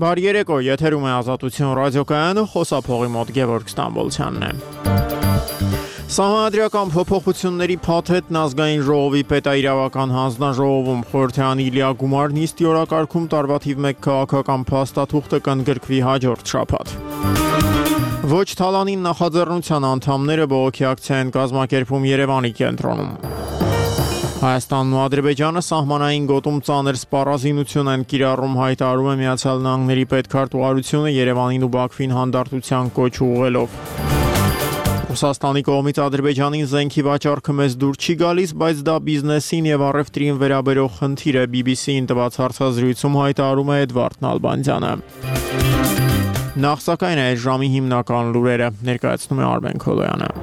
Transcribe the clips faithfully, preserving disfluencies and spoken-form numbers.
Բարի երեկո, եթերում է Ազատություն ռադիոկայանը, խոսափողի մոտ Գևորգ Ստամբոլցյանն է։ Սահմանադրական փոփոխությունների փաթեթն ազգային ժողովի պետաիրավական հանձնաժողովում խորհրդարանի լիագումար նիստի օրակարգում տարվա թիվ մեկ քաղաքական փաստաթուղթը կընդգրկվի հաջորդ շաբաթ։ Ոչ թալանին նախաձեռնության անդամները բողոքի ակցիա են կազմակերպում Երևանի կենտրոնում։ Հայաստանն ու Ադրբեջանը սահմանային գոտում ծանր սպառազինություն են կիրառում, հայտարարում է Միացյալ Նահանգների պետքարտուղարությունը Երևանին ու Բաքվին հանդարտության կոչ ուղղելով։ Ռուսաստանի կողմից Ադրբեջանին զենքի վաճառքը մեզ դուր չի գալիս, բայց դա բիզնեսին եւ առևտրին վերաբերող խնդիր է, բի բի սի-ին տված հարցազրույցում հայտարարում է Էդվարդ Նալբանդյանը։ Նախ սակայն այս ժամի հիմնական լուրերը ներկայացնում է Արմեն Քոլոյանը։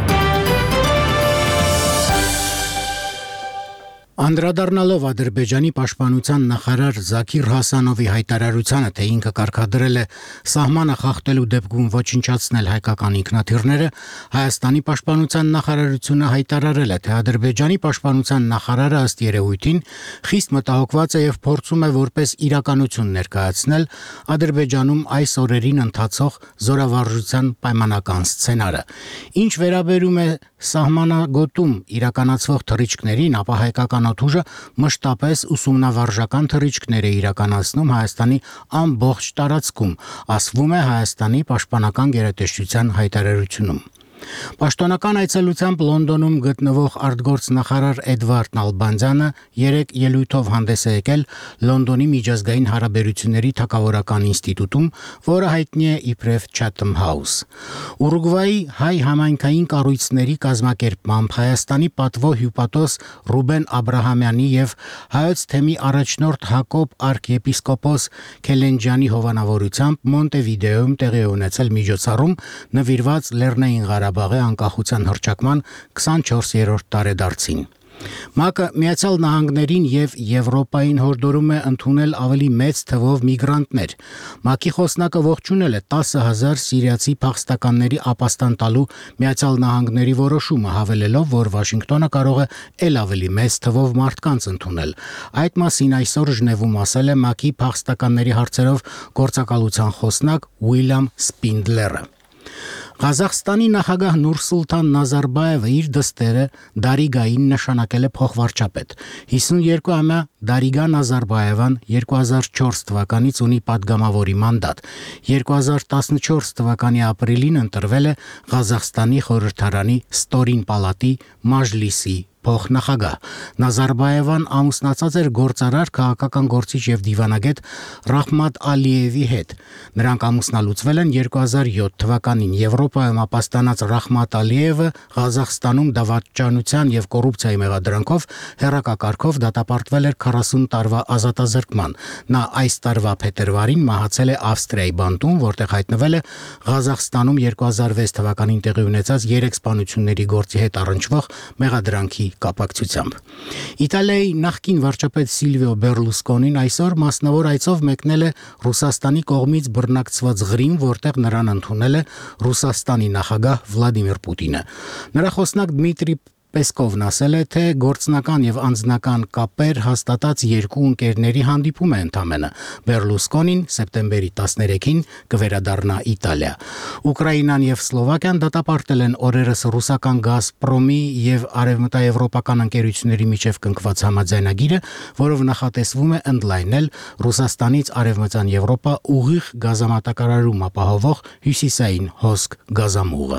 Անդրադառնալով Ադրբեջանի պաշտպանության նախարար Զաքիր Հասանովի հայտարարությանը, թե ինքը կարգադրել է սահմանը խախտելու դեպքում ոչնչացնել հայկական ինքնաթիռները, Հայաստանի պաշտպանության նախարարությունը հայտարարել է, թե Ադրբեջանի պաշտպանության նախարարը ըստ երևույթին խիստ մտահոգված է եւ փորձում է որպես իրականություն ներկայացնել Ադրբեջանում այս օրերին ընթացող զորավարժության պայմանական սցենարը։ Ինչ վերաբերում է սահմանագոտում իրականացվող թռիչքներին, ապա հայկական օդուժը մշտապես ուսումնավարժական թռիչքներ է իրականացնում Հայաստանի ամբողջ տարածքում, ասվում է Հայաստանի պաշտպանական գերատեսչության հայտարարությունում։ Պաշտոնական այցելությամբ Լոնդոնում գտնվող արտգործնախարար Էդվարդ Նալբանդյանը երեկ ելույթով հանդես է եկել Լոնդոնի միջազգային հարաբերությունների թագավորական ինստիտուտում, որը հայտնի է իբրև Chatham House։ Ուրուգվայի հայ համայնքային կառույցների կազմակերպմամբ Հայաստանի պատվո հյուպատոս Ռուբեն Աբրահամյանի եւ հայոց թեմի առաջնորդ Հակոբ arczepiskopos Քելենջյանի հովանավորությամբ Մոնտեվիդեոյում տեղի է ունեցել միջոցառում նվիրված Լեռնային Ղարաբաղի անկախության հռչակման քսանչորսերորդ տարեդարձին։ ՄԱԿ-ը Միացյալ Նահանգներին եւ Եվրոպային հորդորում է ընդունել ավելի մեծ թվով միգրանտներ։ ՄԱԿ-ի խոսնակը ողջունել է տասը հազար սիրիացի փախստականների ապաստան տալու Միացյալ Նահանգների որոշումը, հավելելով, որ Վաշինգտոնը կարող է ել ավելի մեծ թվով մարդկանց ընդունել։ Այդ մասին այսօր Ժնևում ասել է ՄԱԿ-ի փախստականների հարցերով գործակալության խոսնակ Ուիլյամ Սպինդլերը։ Ղազախստանի նախագահ Նուրսուլտան Նազարբաևը իր դստերը Դարիգային նշանակել է փոխվարչապետ։ հիսունյոթամյա Դարիգա Նազարբաևան երկու հազար չորս թվականից ունի падգամավորի մանդատ։ երկու հազար տասնչորս թվականի ապրիլին ընտրվել է Ղազախստանի խորհրդարանի Ստորին պալատի Մաժլիսի փոխնախագահ։ Նազարբաևան ամուսնացած էր գործարար, քաղաքական գործիչ եւ դիվանագետ Ռահմատ Ալիևի հետ։ Նրանք ամուսնալուծվել են երկու հազար յոթ թվականին։ Եվրոպայում ապաստանած Ռահմատ Ալիևը Ղազախստանում դավաճանության եւ կոռուպցիայի մեղադրանքով հերակակարգով դատապարտվել էր քառասուն տարվա ազատազրկման։ Նա այս տարվա փետրվարին մահացել է Ավստրիայի բանտում, որտեղ հայտնվել է Ղազախստանում երկու հազար վեց թվականին տեղի ունեցած երեք սպանությունների գործի հետ առնչվող մեղադրանքի կապակցությամբ։ Իտալիայի նախկին վարչապետ Սիլվիո Բերլուսկոնին այսօր մասնավոր այցով մեկնել է Ռուսաստանի կողմից բռնակցված Ղրիմ, որտեղ նրան ընդունել է Ռուսաստանի նախագահ Վլադիմիր Պուտինը։ Նրա խոսնակ Դմիտրի Պեսկովն ասել է, թե գործնական եւ անձնական կապեր հաստատած երկու ընկերների հանդիպում է ընդամենը։ Բերլուսկոնին սեպտեմբերի տասներեքին կվերադառնա Իտալիա։ Ուկրաինան եւ Սլովակիան դատապարտել են օրերս ռուսական Գազպրոմի եւ արևմտաեվրոպական ընկերությունների միջև կնքված համաձայնագիրը, որով նախատեսվում է ընդլայնել Ռուսաստանից արևմտյան Եվրոպա ուղիղ գազամատակարարում ապահովող հյուսիսային հոսք գազամուղը։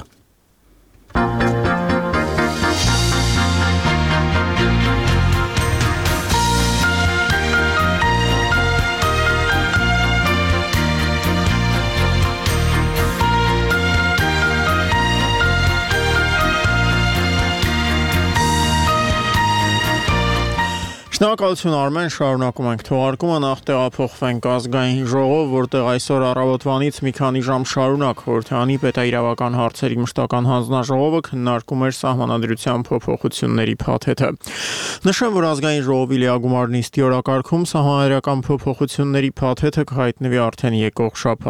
Շնորհակալություն Արմեն, շարունակում ենք թողարկումը, նախ տեղափոխվենք ազգային ժողով, որտեղ այսօր առավոտվանից մի քանի ժամ շարունակ խորհրդարանի պետաիրավական հարցերի մշտական հանձնաժողովը քննարկում էր սահմանադրության փոփոխությունների փաթեթը։ Նշեմ, որ ազգային ժողովի լիագումար նիստի օրակարգում սահմանադրական փոփոխությունների փաթեթը կհայտնվի արդեն եկող շաբաթ։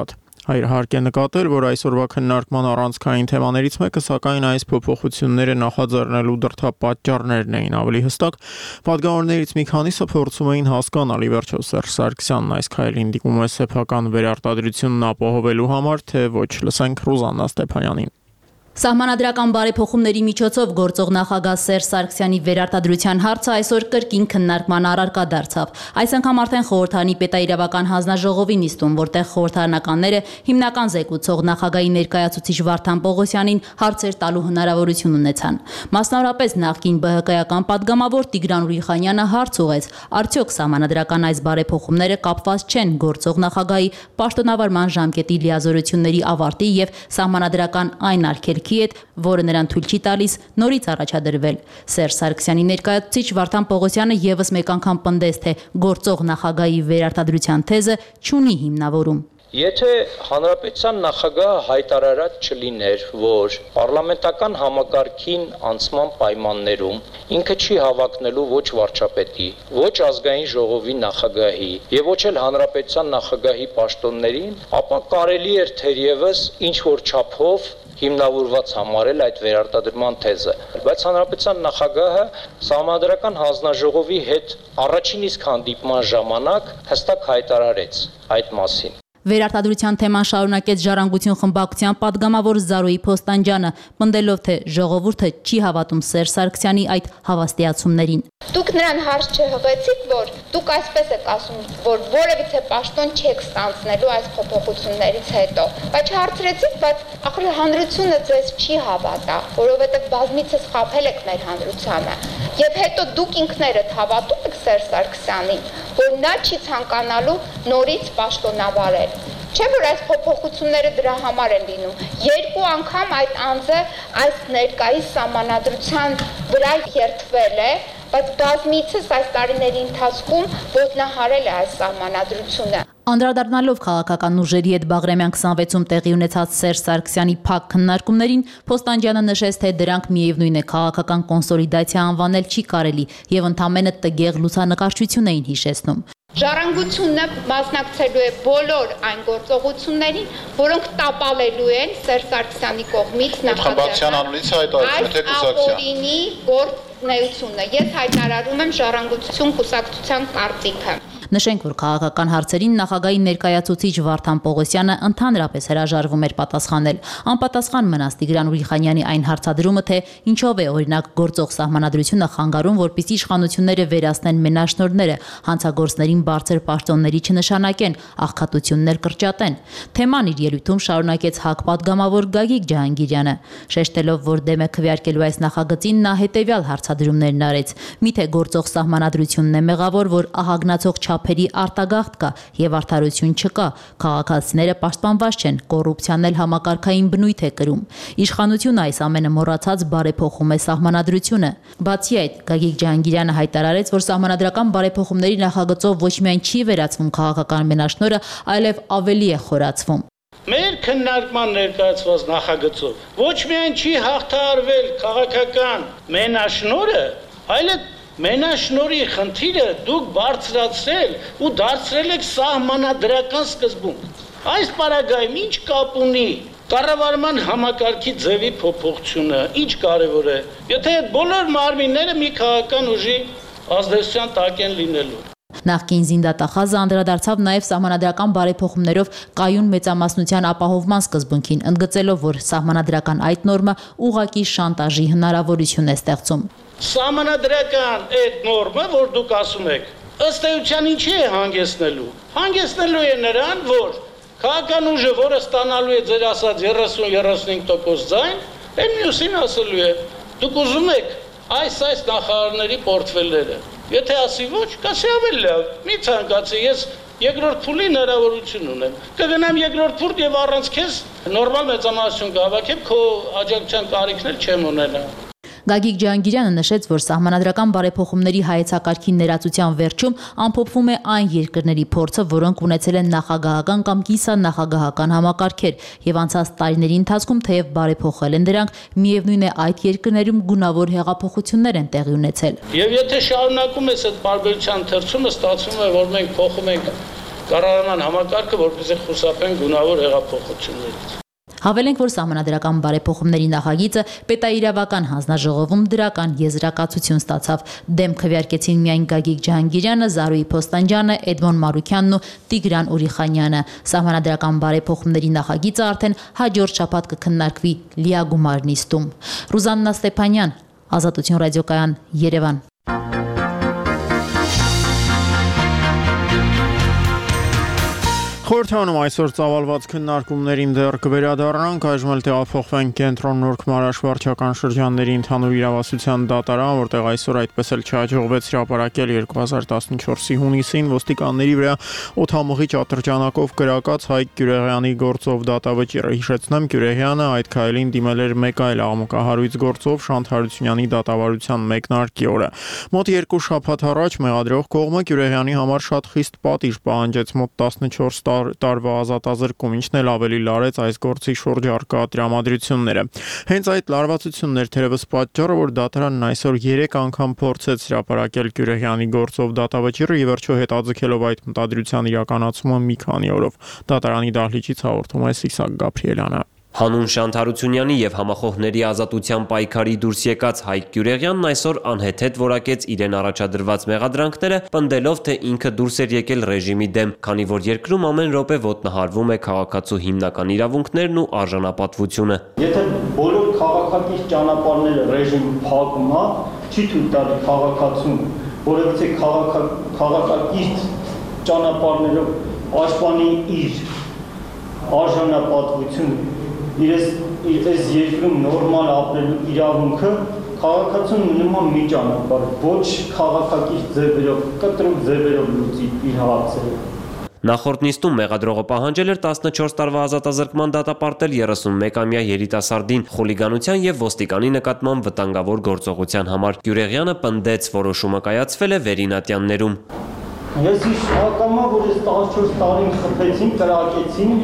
Հայր հարկ է նկատել, որ այսօրվա քննարկման առանցքային թեմաներից մեկը սակայն այս փոփոխությունները նախաձեռնելու դրդապատճառներն էին ավելի հստակ։ Պատգամավորներից մի քանիսը փորձում էին հասկանալ, ի վերջո Սերժ Սարգսյանն այս քայլին դիմում է սեփական վերարտադրությունն ապահովելու համար, թե ոչ։ Լսենք Ռուզաննա Ստեփանյանին։ Սահմանադրական բարեփոխումների միջոցով գործող նախագահ Սերժ Սարգսյանի վերարտադրության հարցը այսօր կրկին քննարկման առարկա դարձավ։ Այս անգամ արդեն խորհրդարանի պետաիրավական հանձնաժողովի նիստում, որտեղ խորհրդարանականները հիմնական զեկուցող նախագահի ներկայացուցիչ Վարդան Պողոսյանին հարցեր տալու հնարավորություն ունեցան։ Մասնավորապես նախկին ԲՀԿ-ական պատգամավոր Տիգրան Ուրիխանյանը հարց ուղեց, արդյոք սահմանադրական այս բարեփոխումները կապված չեն գործող նախագահի պաշտոնավարման ժամկետի լիազորությունների ավարտի եւ սահմանադրական այն արգելքի հետ, որը նրան թույլ չի տալիս նորից առաջադրվել։ Սերժ Սարգսյանի ներկայացուցիչ Վարդան Պողոսյանը եւս մեկ անգամ պնդեց, թե գործող նախագահի վերարտադրության թեզը չունի հիմնավորում։ Եթե հանրապետության նախագահը հայտարարած չլիներ, որ պարլամենտական համակարգին անցման պայմաններում ինքը չի հավակնելու ոչ վարչապետի, ոչ ազգային ժողովի նախագահի եւ ոչ էլ հանրապետության նախագահի պաշտոններին, ապա կարելի էր թերևս ինչ որ չափով հիմնավորված համարել այդ վերարտադրման թեզը, բայց հանրապետության նախագահը սահմանադրական հանձնաժողովի հետ առաջին իսկ հանդիպման ժամանակ հստակ հայտարարեց այդ մասին։ Վերարտադրության թեման շարունակեց Ժառանգություն խմբակցության պատգամավոր Զարուհի Փոստանջյանը, պնդելով, թե ժողովուրդը չի հավատում Սերժ Սարգսյանի այդ հավաստիացումներին։ Դուք նրան հարց չհղեցիք, որ դուք այսպես եք ասում, որ որևիցե պաշտոն չեք ստանձնելու այս փոփոխություններից հետո, բայց հարցրեցիք, բայց ախր հանրությունը ձեզ չի հավատա, որովհետև բազմիցս խաբել եք մեր հանրությանը։ Եվ հետո դուք ինքներդ հավատում եք Սերժ Սարգսյանին, որ նա չի ցանկանալու նորից պաշտոնավարել։ Չէ՞ որ այս փոփոխությունները դրա համար են լինում։ Երկու անգամ այդ անձը այս ներկայիս սահմանադրության վրա երթվել է, բայց բազմիցս այս տարիների ընթացքում ոտնահարել է այս սահմանադրությունը։ Անդրադառնալով քաղաքական ուժերի հետ Բաղրամյան քսանվեցում տեղի ունեցած Սերժ Սարգսյանի փակ քննարկումներին, Փոստանջյանը նշեց, թե դրանք միևնույն է քաղաքական կոնսոլիդացիա անվանել չի կարելի եւ ընդամենը տգեղ լուսանկարչություն էին հիշեցնում։ Ժառանգությունը մասնակցելու է բոլոր այն գործողություններին, որոնք տապալելու են Սերժ Սարգսյանի կողմից նախաձեռնված այս ապօրինի գործունեությունը։ Ես հայտարարում եմ Ժառանգություն կուսակցության կարծիքը։ Նշենք, որ քաղաքական հարցերին նախագահի ներկայացուցիչ Վարդան Պողոսյանը ընդհանրապես հրաժարվում էր պատասխանել։ Անպատասխան մնաց Տիգրան Ուրիխանյանի այն հարցադրումը, թե ինչով է օրինակ գործող սահմանադրությունը խանգարում, որպեսզի իշխանությունները վերացնեն մենաշնորհները, հանցագործներին բարձր պաշտոնների չնշանակեն, աղքատություններ կրճատեն։ Թեման իր ելույթում շարունակեց ՀԱԿ պատգամավոր Գագիկ Ջահանգիրյանը, շեշտելով, որ դեմ է քվեարկելու այս նախագծին, նա հետևյալ հարցադրումներն արեց։ Միթե գործող սահմանադրությունն է մեղավոր, որ ահագնացող չափերի արտագաղթ կա եւ արդարություն չկա, քաղաքացիները պաշտպանված չեն, կոռուպցիան էլ համակարգային բնույթ է կրում։ Իշխանությունը այս ամենը մոռացած բարեփոխում է սահմանադրությունը։ Բացի այդ, Գագիկ Ջահանգիրյանը հայտարարեց, որ սահմանադրական բարեփոխումների նախագծով ոչ միայն չի վերացվում քաղաքական մենաշնորհը, այլև ավելի է խորացվում։ Մեր քննարկման ներկայացված նախագծով ոչ միայն չի հաղթահարվել քաղաքական մենաշնորհը, այլև մենաշնորհի խնդիրը դուք բարձրացրել ու դարձրել եք սահմանադրական սկզբունք։ Այս պարագայում ինչ կապ ունի կառավարման համակարգի ձևի փոփոխությունը, ինչ կարևոր է, եթե այդ բոլոր մարմինները մի քաղաքական ուժի ազդեցության տակ են լինելու։ Նախկին զինդատախազը անդրադարձավ նաև սահմանադրական բարեփոխումներով կայուն մեծամասնության ապահովման սկզբունքին, ընդգծելով, որ սահմանադրական այդ նորմը ուղղակի շանտաժի հնարավորություն է ստեղծում։ Սահմանադրական այդ նորմը, որ դուք ասում եք, ըստ էության ինչի է հանգեցնելու։ Հանգեցնելու է նրան, որ քաղաքական ուժը, որը ստանալու է ձեր ասած երեսուն երեսունհինգ տոկոս ձայն, այն մյուսին ասելու է, դուք ուզում եք այս այս նախարարների պորտֆելները։ Եթե ասի ոչ, կասի ավելի լավ, մի ցանկացի, ես երկրորդ փուլի հնարավորություն ունեմ։ Կգնամ երկրորդ փուլ եւ առանց քեզ նորմալ մեծամասնություն կհավաքեմ, քո աջակցության կարիքն էլ չեմ ունենա։ Գագիկ Ջահանգիրյանը նշեց, որ սահմանադրական բարեփոխումների հայեցակարգի ներածության վերջում ամփոփվում է այն երկրների փորձը, որոնք ունեցել են նախագահական կամ կիսանախագահական համակարգեր եւ անցած տարիների ընթացքում թեև բարեփոխել են դրանք, միևնույն է այդ երկրներում գունավոր հեղափոխություններ են տեղի ունեցել։ Եվ եթե շարունակում ես այդ բարբերության ընթերցումը, ստացվում է, որ մենք փոխում ենք կառավարման համակարգը, որպեսզի խուսափեն գունավոր հեղափոխություններից։ Հավելենք, որ սահմանադրական բարեփոխումների նախագիծը պետաիրավական հանձնաժողովում դրական եզրակացություն ստացավ։ Դեմ քվեարկեցին միայն Գագիկ Ջահանգիրյանը, Զարուհի Փոստանջյանը, Էդմոն Մարուքյանն ու Տիգրան Ուրիխանյանը։ Սահմանադրական բարեփոխումների նախագիծը արդեն հաջորդ շաբաթ կքննարկվի լիագումար նիստում։ Ռուզաննա Ստեփանյան, Ազատություն ռադիոկայան, Երևան։ Խորհրդանում այսօր ծավալված քննարկումներին դեռ կվերադառնանք, այժմ էլ տեղափոխվենք կենտրոն Նոր Քմարաշ վարչական շրջանների ընդհանուր իրավասության դատարան, որտեղ այսօր այդպես էլ չհաջողվեց հրապարակել երկու հազար տասնչորսի հունիսին ոստիկանների վրա օդամղիչ ատրճանակով կրակած Հայկ Գյուրեղյանի գործով դատավճիռը։ Հիշեցնեմ, Գյուրեղյանը այդ քայլին դիմել էր մեկ այլ աղմկահարույց գործով Շանթ Հարությունյանի դատավարության մեկնարկի օրը։ Մոտ երկու շաբաթ առաջ մեղադրող կողմը Գյուրեղյանի համար շատ խիստ պատիժ պահանջեց՝ մոտ տասնչորս տարվա ազատազրկում, ինչն էլ ավելի լարեց այս գործի շուրջ առկա տրամադրությունները։ Հենց այդ լարվածությունն էր թերևս պատճառը, որ դատարանն այսօր երեք անգամ փորձեց հրապարակել Գյուրեղյանի գործով դատավճիռը եւ վերջո հետաձգելով այդ մտադրության իրականացումը մի քանի օրով։ Դատարանի դահլիճից հաղորդում է Սիսակ Գաբրիելյանը։ Հանուն Շանթ Հարությունյանի եւ համախոհների ազատության պայքարի դուրս եկած Հայկ Գյուրեղյանն այսօր անհեթեթ որակեց իրեն առաջադրված մեղադրանքները, պնդելով, թե ինքը դուրս էր եկել ռեժիմի դեմ, քանի որ երկրում ամեն րոպե ոտնահարվում է քաղաքացու հիմնական իրավունքներն ու արժանապատվությունը։ Եթե բոլոր քաղաքակիրթ ճանապարհները ռեժիմը փակում է, չի թույլ տալի քաղաքացուն, որովհետեւ քաղաքակիրթ ճանապարհներով պաշտպանի իր արժանապատվությունը, իր այս երկրում նորմալ ապրելու իրավունքը, քաղաքացուն մնում մի ճանապարհ, ոչ քաղաքակիրթ ձևերով, կտրուկ ձևերով լուծի իր հարցերը։ Նախորդ նիստում մեղադրողը պահանջել էր տասնչորս տարվա ազատազրկման դատապարտել երեսունմեկամյա երիտասարդին խուլիգանության եւ ոստիկանի նկատմամբ վտանգավոր գործողության համար։ Գյուրեղյանը պնդեց, որոշումը կայացվել է Վերինատյաններում։ Ես ինչ հակամա, որ ես տասնչորս տարին խփեցին, կրակեցին,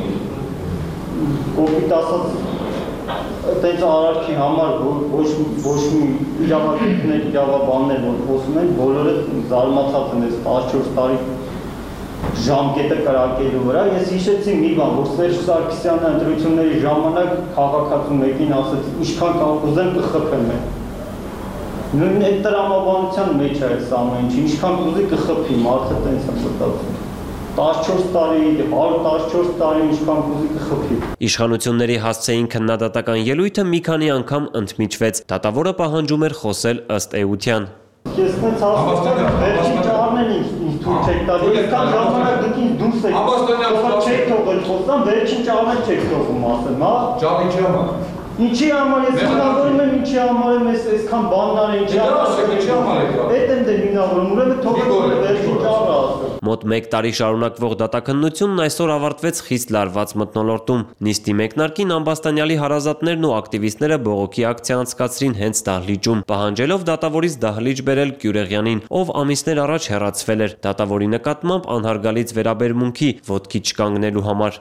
կոպիտ ասած, այդպես արարքի համար, ոչ մի իրավատիկներ, իրավաբաններ, որ խոսում են, բոլորը զարմացած են այս տասնչորս տարի ժամկետը կրակելու վրա։ Ես հիշեցի մի բան, որ Սերժ Սարգսյանը ընտրությունների ժամանակ քաղաքացու մեկին ասաց, ինչքան կարող ուզեմ կխփեմ են։ Նույն այդ տրամաբանության մեջ է այս ամեն ինչ, ինչքան կուզի կխփի, մարդը տենց է մտածում։ տասնչորս տարի, հարյուր տասնչորս տարի ինչքան կուզի կխփի։ Իշխանությունների հասցեին քննադատական ելույթը մի քանի անգամ ընդմիջվեց։ Դատավորը պահանջում էր խոսել ըստ էության։ Ես նենց ասում եմ, վերջին ճարնեն ինձ թույլ չեք տալի, այսքան ժամանակ դուք ինձ դուրս եք, ով չեք թողել խոսամ, վերջին ճարնեն չեք թողում ասեմ, հա։ Ճարնի չի համար։ Ինչի համար ես հիմնավորում եմ, ինչի համար եմ ես այսքան բաննար է, ինչի համար եմ։ Էդ եմ դե հիմնավորում, ուրեմն թողել վերջին ճարը ասեմ։ Մոտ մեկ տարի շարունակվող դատաքննությունն այսօր ավարտվեց խիստ լարված մթնոլորտում։ Նիստի մեկնարկին Ամբաստանյալի հարազատներն ու ակտիվիստները բողոքի ակցիա անցկացրին հենց դահլիճում, պահանջելով դատավորից դահլիճ բերել Գյուրեղյանին, ով ամիսներ առաջ հեռացվել էր դատավորի նկատմամբ անհարգալից վերաբերմունքի ոտքի չկանգնելու համար։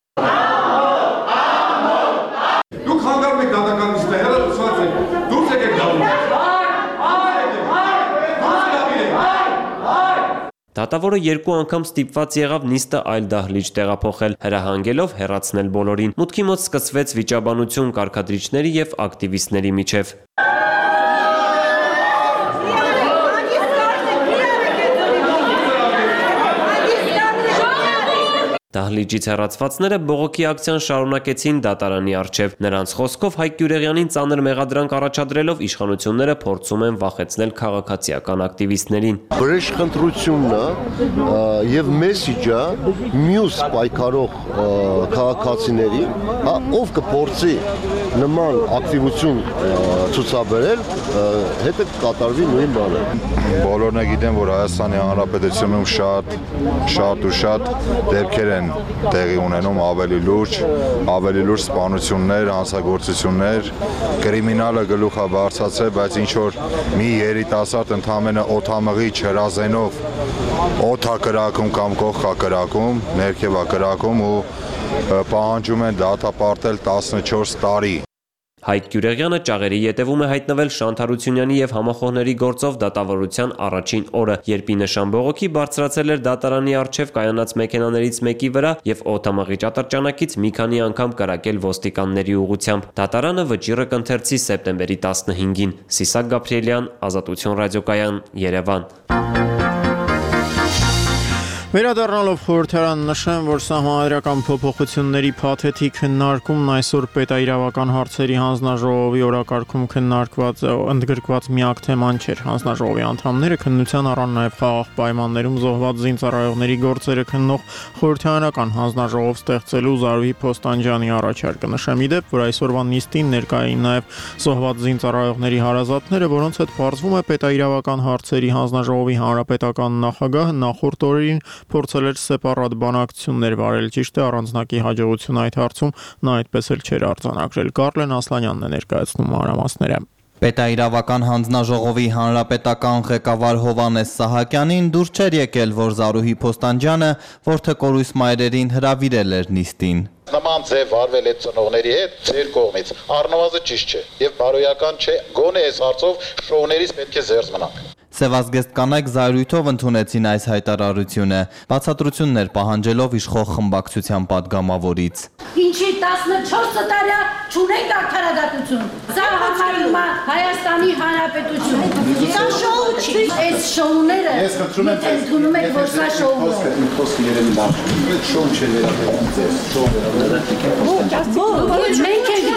Դատավորը երկու անգամ ստիպված եղավ նիստը այլ դահլիճ տեղափոխել, հրահանգելով հեռացնել բոլորին։ Մուտքի մոտ սկսվեց վիճաբանություն կարգադրիչների եւ ակտիվիստների միջև։ Դահլիճից հեռացվածները բողոքի ակցիան շարունակեցին դատարանի առջև։ Նրանց խոսքով Հայկ Գյուրեղյանին ծանր մեղադրանք առաջադրելով իշխանությունները փորձում են վախեցնել քաղաքացիական ակտիվիստներին։ Բրեժխնդրությունն եւ մեսիջը մյուս պայքարող քաղաքացիների, ով կփորձի նման ակտիվություն ցուցաբերել, հետը կատարվի նույն բանը։ Բոլորն գիտեն, որ Հայաստանի Հանրապետությունում շատ շատ ու շատ դեպքեր են տեղի ունենում ավելի լուրջ, ավելի լուրջ սպանություններ, հանցագործություններ, կրիմինալը գլուխ է բարձրացել, բայց ինչ որ մի երիտասարդ ընդամենը օդամղի չհրազենով օդ է կրակում կամ կողք է կրակում, ներքև է կրակում ու պահանջում են դատապարտել տասնչորս տարի։ Հայկ Գյուրեղյանը ճաղերի ետևում է հայտնվել Շանթ Հարությունյանի եւ համախոհների գործով դատավարության առաջին օրը, երբ ի նշան բողոքի բարձրացել էր դատարանի առջև կայանած մեքենաներից մեկի վրա եւ օդամաղիչ ատրճանակից մի քանի անգամ կրակել ոստիկանների ուղղությամբ։ Դատարանը վճիռը կընթերցի սեպտեմբերի տասնհինգին։ Սիսակ Գաբրիելյան, Ազատություն ռադիոկայան, Երևան։ Վերադառնալով խորհրդարան նշեմ, որ սահմանադրական փոփոխությունների փաթեթի քննարկումն այսօր պետաիրավական հարցերի հանձնաժողովի օրակարգում քննարկված ընդգրկված միակ թեման չէր։ Հանձնաժողովի անդամները քննության առան նաև խաղաղ պայմաններում զոհված զինծառայողների գործերը քննող խորհրդարանական հանձնաժողով ստեղծելու Զարուհի Փոստանջյանի առաջարկը։ Նշեմ ի դեպ, որ այսօրվա նիստին ներկա էին նաև զոհված զինծառայողների հարազատները, որոնց հետ պարզվում է պետաիրավական հարցերի հանձնաժողովի հանրապետական նախագահը նախորդ օրերին փորձել էր սեպարատ բանակցություններ վարել, ճիշտ է, առանձնակի հաջողություն այդ հարցում նա այդպես էլ չէր արձանագրել։ Կարլեն Ասլանյանն է ներկայացնում մանրամասները։ Պետաիրավական հանձնաժողովի հանրապետական ղեկավար Հովհաննես Սահակյանին դուր չէր եկել, որ Զարուհի Փոստանջյանը որդեկորույս մայրերին հրավիրել էր նիստին։ Նման ձև վարվել այդ ծնողների հետ ձեր կողմից առնվազն ճիշտ չէ եւ բարոյական չէ, գոնե այս հարցով շոուներից պետք է զերծ մնանք։ Սևազգեստ կանայք զայրույթով ընդունեցին այս հայտարարությունը, բացատրություններ պահանջելով իշխող խմբակցության падգամավորից։ Ինչի տասնչորս տարի չունենք արդարադատություն։ Սա համարվում է Հայաստանի Հանրապետություն։ Սա շոու չի։ Այս շոուները ընդունում եք, որ սա շոու է։ Խոսքը երևի լավ չէ։ Շոու չէ վերաբերում ձեզ։ Շոու Մենք ենք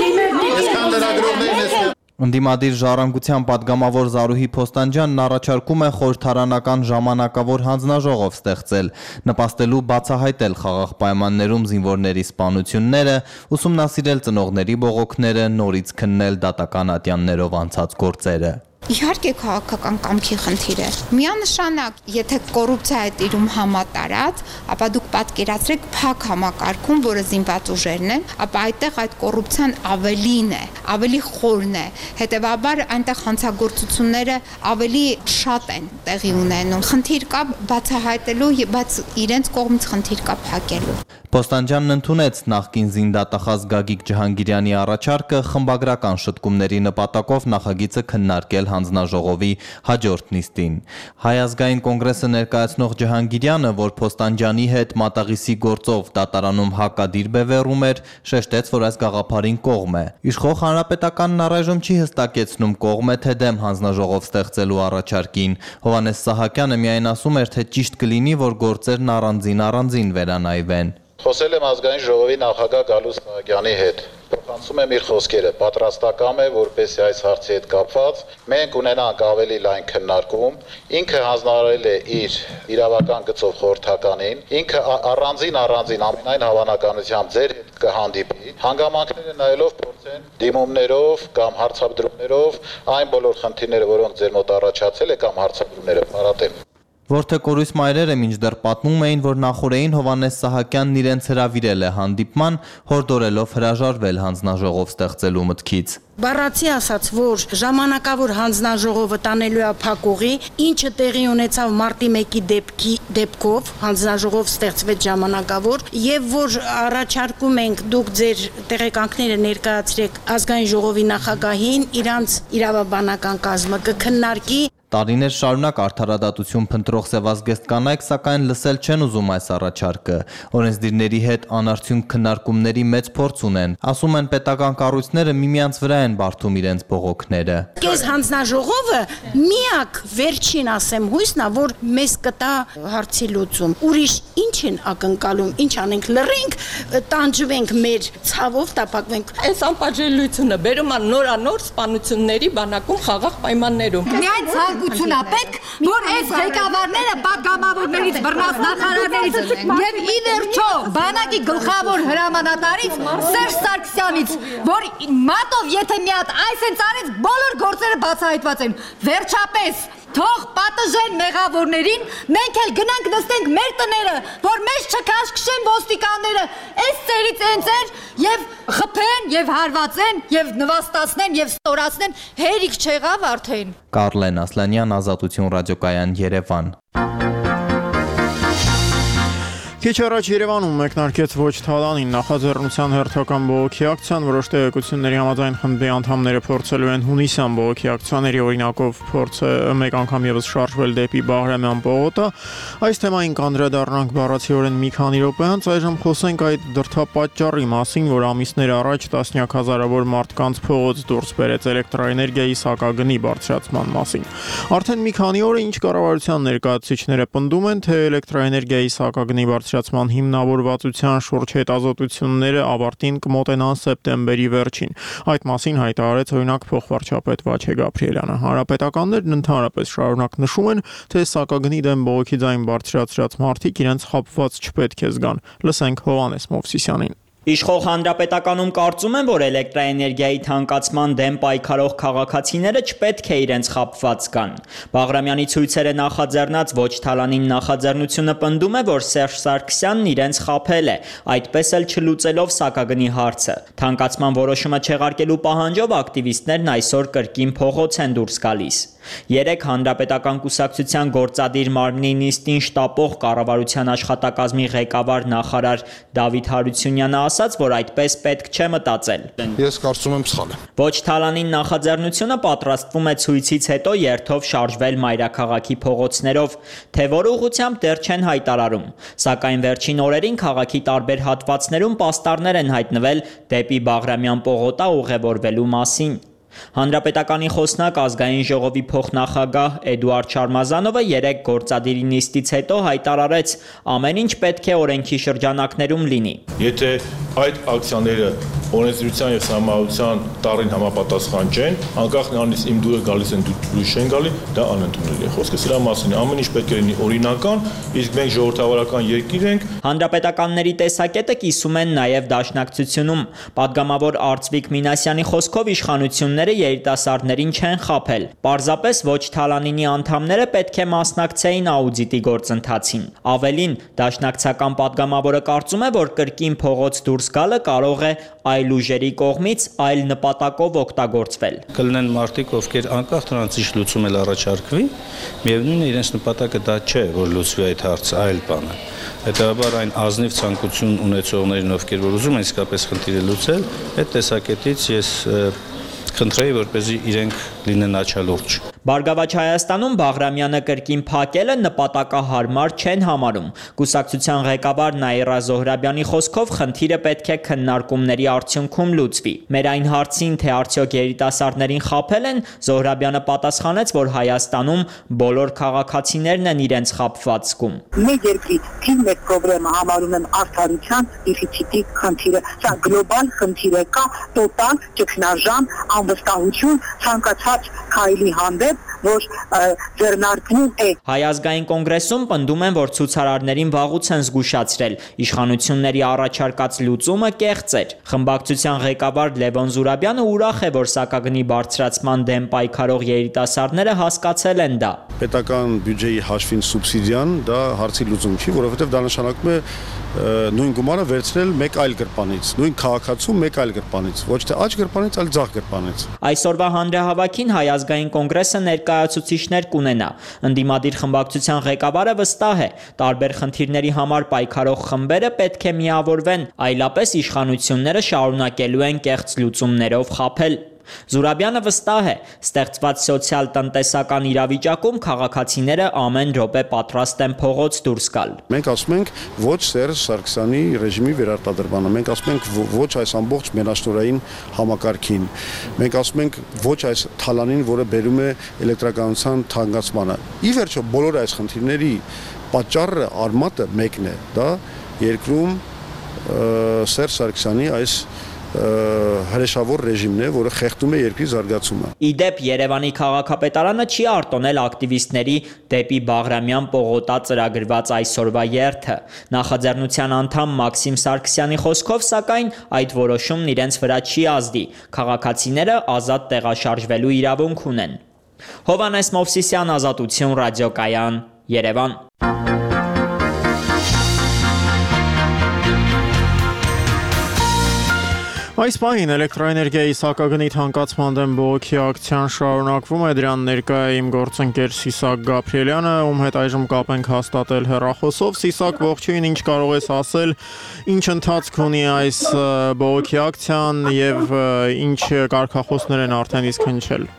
դիմել Ընդդիմադիր ժառանգության падգամավոր Զարուհի Փոստանջյանն առաջարկում է խորհրդարանական ժամանակավոր հանձնաժողով ստեղծել, նպաստելու բացահայտել խաղաղ պայմաններում զինվորների սպանությունները, ուսումնասիրել ծնողների բողոքները, նորից քննել դատական ատյաններով անցած գործերը։ Իհարկե քաղաքական կամքի խնդիր է։ Միանշանակ, եթե կոռուպցիա է տիրում համատարած, ապա դուք պատկերացրեք փակ համակարգում, որը զինված ուժերն են, ապա այդտեղ այդ կոռուպցիան ավելին է, ավելի խորն է։ Հետևաբար այնտեղ հանցագործությունները ավելի շատ են տեղի ունենում։ Խնդիր կա բացահայտելու, բայց իրենց կողմից խնդիր կա փակելու։ Փոստանջյանն ընդունեց նախկին զինդատախազ Գագիկ Ջհանգիրյանի առաջարկը խմբագրական շտկումների նպատակով նախագիծը քննարկել հանձնաժողովի հաջորդ նիստին։ Հայ ազգային կոնգրեսը ներկայացնող Ջհանգիրյանը, որ Փոստանջյանի հետ մատաղիսի գործով դատարանում հակադիր բևեռում էր, շեշտեց, որ այս գաղափարին կողմ է։ Իշխող հանրապետականն առայժմ չի հստակեցնում կողմ է թե դեմ հանձնաժողով ստեղծելու առաջարկին։ Հովհաննես Սահակյանը միայն ասում էր, թե ճիշտ կլինի, որ գործերն առանձին առանձին վերանայվեն։ Խոսել եմ ազգային ժողովի նախագահ Գալուստ Սահակյանի հետ։ Փոխանցում եմ իր խոսքերը, պատրաստական է, որպեսզի այս հարցի հետ կապված մենք ունենանք ավելի լայն քննարկում, ինքը հանձնարարել է իր իրավական գծով խորհրդականին, ինքը առանձին առանձին ամենայն հավանականությամբ ձեր հետ կհանդիպի, հանգամանքները նայելով փորձեն դիմումներով կամ հարցադրումներով այն բոլոր խնդիրները, որոնք ձեր մոտ առաջացել է կամ հարցադրումները փարատել։ Որդեկորույս մայրերը մինչդեռ պատմում էին, որ նախորդին Հովհաննես Սահակյանն իրենց հրավիրել է հանդիպման, հորդորելով հրաժարվել հանձնաժողով ստեղծելու մտքից։ Բառացի ասած, որ ժամանակավոր հանձնաժողովը տանելու է փակուղի, ինչը տեղի ունեցավ մարտի մեկի դեպքի դեպքով, հանձնաժողով ստեղծվեց ժամանակավոր, եւ որ առաջարկում ենք դուք ձեր տեղեկանքները ներկայացրեք ազգային ժողովի նախագահին, իրանց իրավաբանական կազմը կքննարկի։ Տարիներ շարունակ արդարադատություն փնտրող սևազգեստ կանայք սակայն լսել չեն ուզում այս առաջարկը։ Օրենսդիրների հետ անարդյունք քննարկումների մեծ փորձ ունեն։ Ասում են պետական կառույցները միմյանց վրա են բարդում իրենց բողոքները։ Այս հանձնաժողովը միակ վերջին ասեմ հույսն է, որ մեզ կտա հարցի լուծում։ Ուրիշ ինչ են ակնկալում, ինչ անենք, լռենք, տանջվենք մեր ցավով, տապակվենք։ Այս անպատժելիությունը բերում է նորանոր սպանությունների բանակում խաղաղ պայմաններում։ Միայն ցանկություն է պետք, որ այս ղեկավարները պատգամավորներից, բռնած նախարարներից եւ ի վերջո բանակի գլխավոր հրամանատարից Սերժ Սարգսյանից, որ մատով եթե մի հատ այս են ծարեց, բոլոր գործերը բացահայտված են։ Վերջապես թող պատժեն մեղավորներին, մենք էլ գնանք նստենք մեր տները, որ մեզ չքաշքշեն ոստիկանները, այս ծերից են ծեր եւ խփեն եւ հարվածեն եւ նվաստացնեն եւ ստորացնեն, հերիք չեղավ արդեն։ Կարլեն Ասլանյան, Ազատություն ռադիոկայան, Երևան։ Քիչ առաջ Երևանում մեկնարկեց ոչ թալանին նախաձեռնության հերթական բողոքի ակցիան, որոշ տեղեկությունների համաձայն խմբի անդամները փորձելու են հունիսյան բողոքի ակցիաների օրինակով փորձը մեկ անգամ եւս շարժվել դեպի Բաղրամյան պողոտը։ Այս թեմային կանդրադառնանք բառացիորեն մի քանի րոպե անց, այժմ խոսենք այդ դրդապատճառի մասին, որ ամիսներ առաջ տասնյակ հազարավոր մարդկանց փողոց դուրս բերեց էլեկտրաէներգիայի սակագնի բարձրացման մասին։ Արդեն մի քանի օր է ինչ կառավարության ներկայացուցիչները պնդում են, թե էլեկտրաէներգիայի սակագնի բարձրացման հիմնավորվածության շուրջ հետազոտությունները ավարտին կմոտենան սեպտեմբերի վերջին։ Այդ մասին հայտարարեց օրինակ փոխվարչապետ Վաչե Գաբրիելյանը։ Հանրապետականներն ընդհանրապես շարունակ նշում են, թե սակագնի դեմ բողոքի ձայն բարձրացրած մարդիկ իրենց խաբված չպետք է զգան։ Լսենք Հովհաննես Մովսիսյանին։ Իշխող Հանրապետականում կարծում են, որ էլեկտրաէներգիայի թանկացման դեմ պայքարող քաղաքացիները չպետք է իրենց խաբված զգան։ Բաղրամյանի ցույցերը նախաձեռնած ոչ թալանին նախաձեռնությունը պնդում է, որ Սերժ Սարգսյանն իրենց խաբել է, այդպես էլ չլուծելով սակագնի հարցը։ Թանկացման որոշումը չեղարկելու պահանջով ակտիվիստներն այսօր կրկին փողոց են դուրս գալիս։ Երեկ Հանրապետական կուսակցության գործադիր մարմնի նիստին շտապող կառավարության աշխատակազմի ղեկավար նախարար Դավիթ Հարությունյանը ասաց, որ այդպես պետք չէ մտածել։ Ես կարծում եմ սխալ է։ Ոչ թալանին նախաձեռնությունը պատրաստվում է ցույցից հետո երթով շարժվել մայրաքաղաքի փողոցներով, թե որ ուղղությամբ դեռ չեն հայտարարում։ Սակայն վերջին օրերին քաղաքի տարբեր հատվածներում պաստառներ են հայտնվել դեպի Բաղրամյան պողոտա ուղևորվելու մասին։ Հանրապետականի խոսնակ ազգային ժողովի փոխնախագահ Էդուարդ Շարմազանովը երեք գործադիրի նիստից հետո հայտարարեց, ամեն ինչ պետք է օրենքի շրջանակներում լինի։ Եթե այդ ակցիաները օրենսդրության եւ սահմանության տառին համապատասխան չեն, անկախ նրանից իմ դուրը գալիս են դուրս չեն գալի, դա անընդունելի է։ Խոսքը սրա մասին է, ամեն ինչ պետք է լինի օրինական, իսկ մենք ժողովրդավարական երկիր ենք։ Հանրապետականների տեսակետը կիսում են նաեւ դաշնակցությունում։ Պատգամավոր Արծվիկ Մինասյանի խոսքով իշխանությունները երիտասարդներին չեն խաբել։ Պարզապես ոչ թալանինի անդամները պետք է մասնակցեին աուդիտի գործընթացին։ Ավելին, դաշնակցական պատգամավորը կարծում է, որ կրկին փողոց դուրս գալը կարող է այլ ուժերի կողմից այլ նպատակով օգտագործվել։ Կլինեն մարդիկ, ովքեր անկախ նրանց ինչ լուծում էլ առաջարկվի, միևնույն է իրենց նպատակը դա չէ, որ լուծվի այդ հարցը, այլ բան է։ Հետևաբար այն ազնիվ ցանկություն ունեցողներին, ովքեր որ ուզում են իսկապես խնդիրը լուծել, այդ տեսակետից ես խնդրեի, որպեսզի իրենք լինեն աչալուրջ։ Բարգավաճ Հայաստանում Բաղրամյանը կրկին փակելը նպատակահարմար չեն համարում։ Կուսակցության ղեկավար Նաիրա Զոհրաբյանի խոսքով խնդիրը պետք է քննարկումների արդյունքում լուծվի։ Մեր այն հարցին, թե արդյոք երիտասարդներին խաբել են, Զոհրաբյանը պատասխանեց, որ Հայաստանում բոլոր քաղաքացիներն են իրենց խաբված զգում։ Մեր երկրի թիվ մեկ խնդիրը համարում եմ արդարության դեֆիցիտի խնդիրը։ Սա գլոբալ խնդիր է, կա տոտալ ճգնաժամ, անվստահություն ցանկացած քայլի հանդեպ, որ ձեռնարկվում է։ Հայ ազգային կոնգրեսում պնդում են, որ ցուցարարներին վաղուց են զգուշացրել, իշխանությունների առաջարկած լուծումը կեղծ էր։ Խմբակցության ղեկավար Լևոն Զուրաբյանը ուրախ է, որ սակագնի բարձրացման դեմ պայքարող երիտասարդները հասկացել են դա։ Պետական բյուջեի հաշվին սուբսիդիան դա հարցի լուծում չի, որովհետև դա նշանակում է նույն գումարը վերցնել մեկ այլ գրպանից, նույն քաղաքացու մեկ այլ գրպանից, ոչ թե աջ գրպանից, այլ ձախ գրպանից։ Այսօրվա հանրահավաքին Հայ ազգային կոնգրեսը ներկայացուցիչներ կունենա։ Ընդդիմադիր խմբակցության ղեկավարը վստահ է, տարբեր խնդիրների համար պայքարող խմբերը պետք է միավորվեն, այլապես իշխանությունները շարունակելու են կեղծ լուծումներով խաբել։ Զուրաբյանը վստահ է, ստեղծված սոցիալ-տնտեսական իրավիճակում քաղաքացիները ամեն րոպե պատրաստ են փողոց դուրս գալ։ Մենք ասում ենք ոչ Սերժ Սարգսյանի ռեժիմի վերարտադրմանը, մենք ասում ենք ոչ այս ամբողջ մենաշնորհային համակարգին, մենք ասում ենք ոչ այս թալանին, որը բերում է էլեկտրականության թանկացմանը։ Ի վերջո բոլոր այս խնդիրների պատճառը արմատը մեկն է, դա երկրում Սերժ Սարգսյանի այս հրեշավոր ռեժիմն է, որը խեղդում է երկրի զարգացումը։ Իդեպ Երևանի քաղաքապետարանը չի արտոնել ակտիվիստների դեպի Բաղրամյան պողոտա ծրագրված այսօրվա երթը։ Նախաձեռնության անդամ Մաքսիմ Սարգսյանի խոսքով, սակայն այդ որոշումն իրենց վրա չի ազդի։ Քաղաքացիները ազատ տեղաշարժվելու իրավունք ունեն։ Հովհաննես Մովսիսյան, Ազատություն ռադիոկայան, Երևան։ Այս պահին էլեկտրոէներգիայի սակագնի թանկացման դեմ բողոքի ակցիան շարունակվում է, դրան ներկա է իմ գործընկեր Սիսակ Գաբրիելյանը, ում հետ այժմ կապ ենք հաստատել հեռախոսով։ Սիսակ, ողջույն, ինչ կարող ես ասել, ինչ ընթացք ունի այս բողոքի ակցիան եւ ինչ կարգախոսներ են արդեն իսկ հնչել։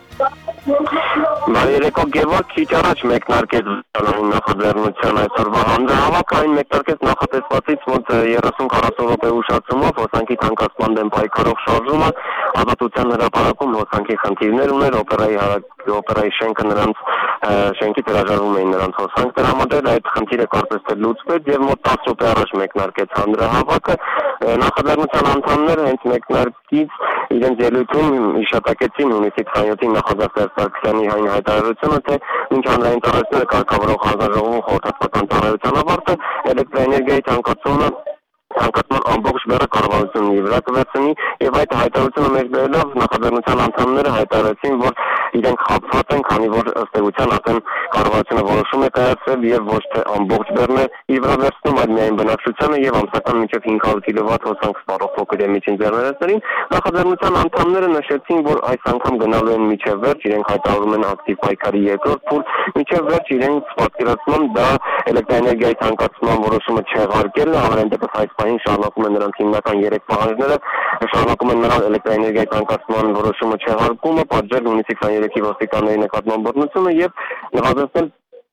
Բարերեկո Գևորգ, քիչ առաջ մեկնարկեց նախաձեռնության այսօրվա հանրահավաք, այն մեկնարկեց նախատեսվածից մոտ երեսուն քառասուն րոպե ուշացումով, հոսանքի թանկացման դեմ պայքարող շարժումը, Ազատության հրապարակում հոսանքի խնդիրներ ուներ, օպերայի օպերայի շենքը նրանց շենքից հրաժարվում էին նրանց հոսանք տրամադրել, այդ խնդիրը կարծես թե լուծվեց եւ մոտ տասը րոպե առաջ մեկնարկեց հանրահավաքը, նախաձեռնության անդամները հենց մեկնարկից իրենց ելույթում հիշատակեցին հունիսի քսաներկուսին նախագահ Սարգսյանի այն հայտարարությունը, թե մինչ հանրային տարածքները կարգավորող հանձնաժողովում խորհրդատվական ծառայության ավարտը էլեկտրոէներգիայի թանկացումը Թանկացման ամբողջ բեռը կառավարությունների վրա կվերցնի եւ այդ հայտարարությունը մեջ բերելով նախաձեռնության անդամները հայտարարեցին, որ իրենք խաբված են, քանի որ ըստ էության արդեն կառավարությունը որոշում է կայացրել եւ ոչ թե ամբողջ բեռն է իր վրա վերցնում, այլ միայն բնակչությանը եւ ամսական մինչեւ հինգ հարյուր կիլովատ հոսանք սպառող փոքր եւ միջին ձեռներեցներին։ Նախաձեռնության անդամները նշեցին, որ այս անգամ գնալու են մինչեւ վերջ, իրենք հայտարարում են ակտիվ պայքարի երկրորդ փուլ, մինչեւ վերջ իրենք պատկերացնում դա էլեկտրոէներգիայի թանկացման որոշումը չեղարկելն է, համենայն դեպս այս պահին շարունակում են նրանց հիմնական երեք պահանջները, շարունակում են նրանց էլեկտրոէներգիայի թանկացման որոշումը չեղարկումը, պատժել հունիսի քսաներեքի ոստիկանների նկատմամբ բռնությունը եւ նվազեցնել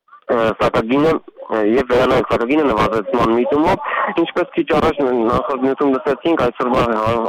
սակագինը եւ վերանայել սակագինը նվազեցման միտումով, ինչպես քիչ առաջ նախագծում լսեցինք, այսօրվա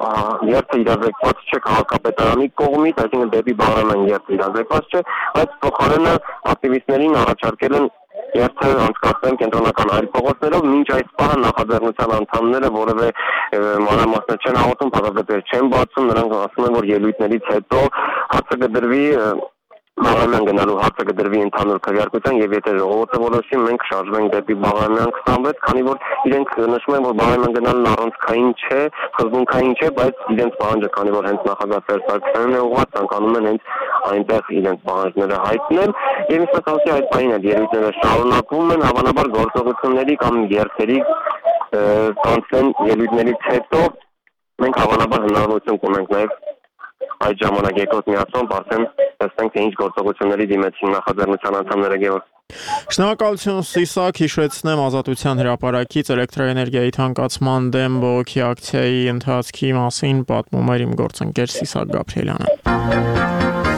երթը իրազեկված չէ քաղաքապետարանի կողմից, այսինքն դեպի Բաղրամյան երթը իրազեկված չէ, բայց փոխարենը ակտիվիստներին առաջարկել են երթը անցկացնել կենտրոնական այլ փողոցներով, մինչ այս պահը նախաձեռնության անդամները որևէ մանրամասներ չեն հաղորդում, փաստաթղթեր չեն բացում, նրանք ասում են, որ ելույթներից հետո հարցը կդրվի Բաղրամյան գնալու հարցը կդրվի ընդհանուր քվեարկության եւ եթե ժողովուրդը որոշի, մենք շարժվենք դեպի Բաղրամյան քսանվեց, քանի որ իրենք նշում են, որ Բաղրամյան գնալն առանցքային չէ, խզբունքային չէ, բայց իրենց պահանջը, քանի որ հենց նախագահ Սարգսյանն է ուղղված, ցանկանում են հենց այնտեղ իրենց պահանջները հայտնել եւ ինչպես ասի այդ պահին այդ ելույթները շարունակվում են, հավանաբար գործողությունների կամ երթերի կանցեն ելույթներից հետո մենք հավանաբար հնարավորություն կունենք նաեւ այդ ժամանակ երկրորդ միացում արդեն տեսնենք թե ինչ գործողությունների դիմեցին նախաձեռնության անդամները Գևորգ։ Շնորհակալություն Սիսակ, հիշեցնեմ Ազատության հրապարակից էլեկտրոէներգիայի թանկացման դեմ բողոքի ակցիայի ընթացքի մասին պատմում էր իմ գործընկեր Սիսակ Գաբրիելյանը։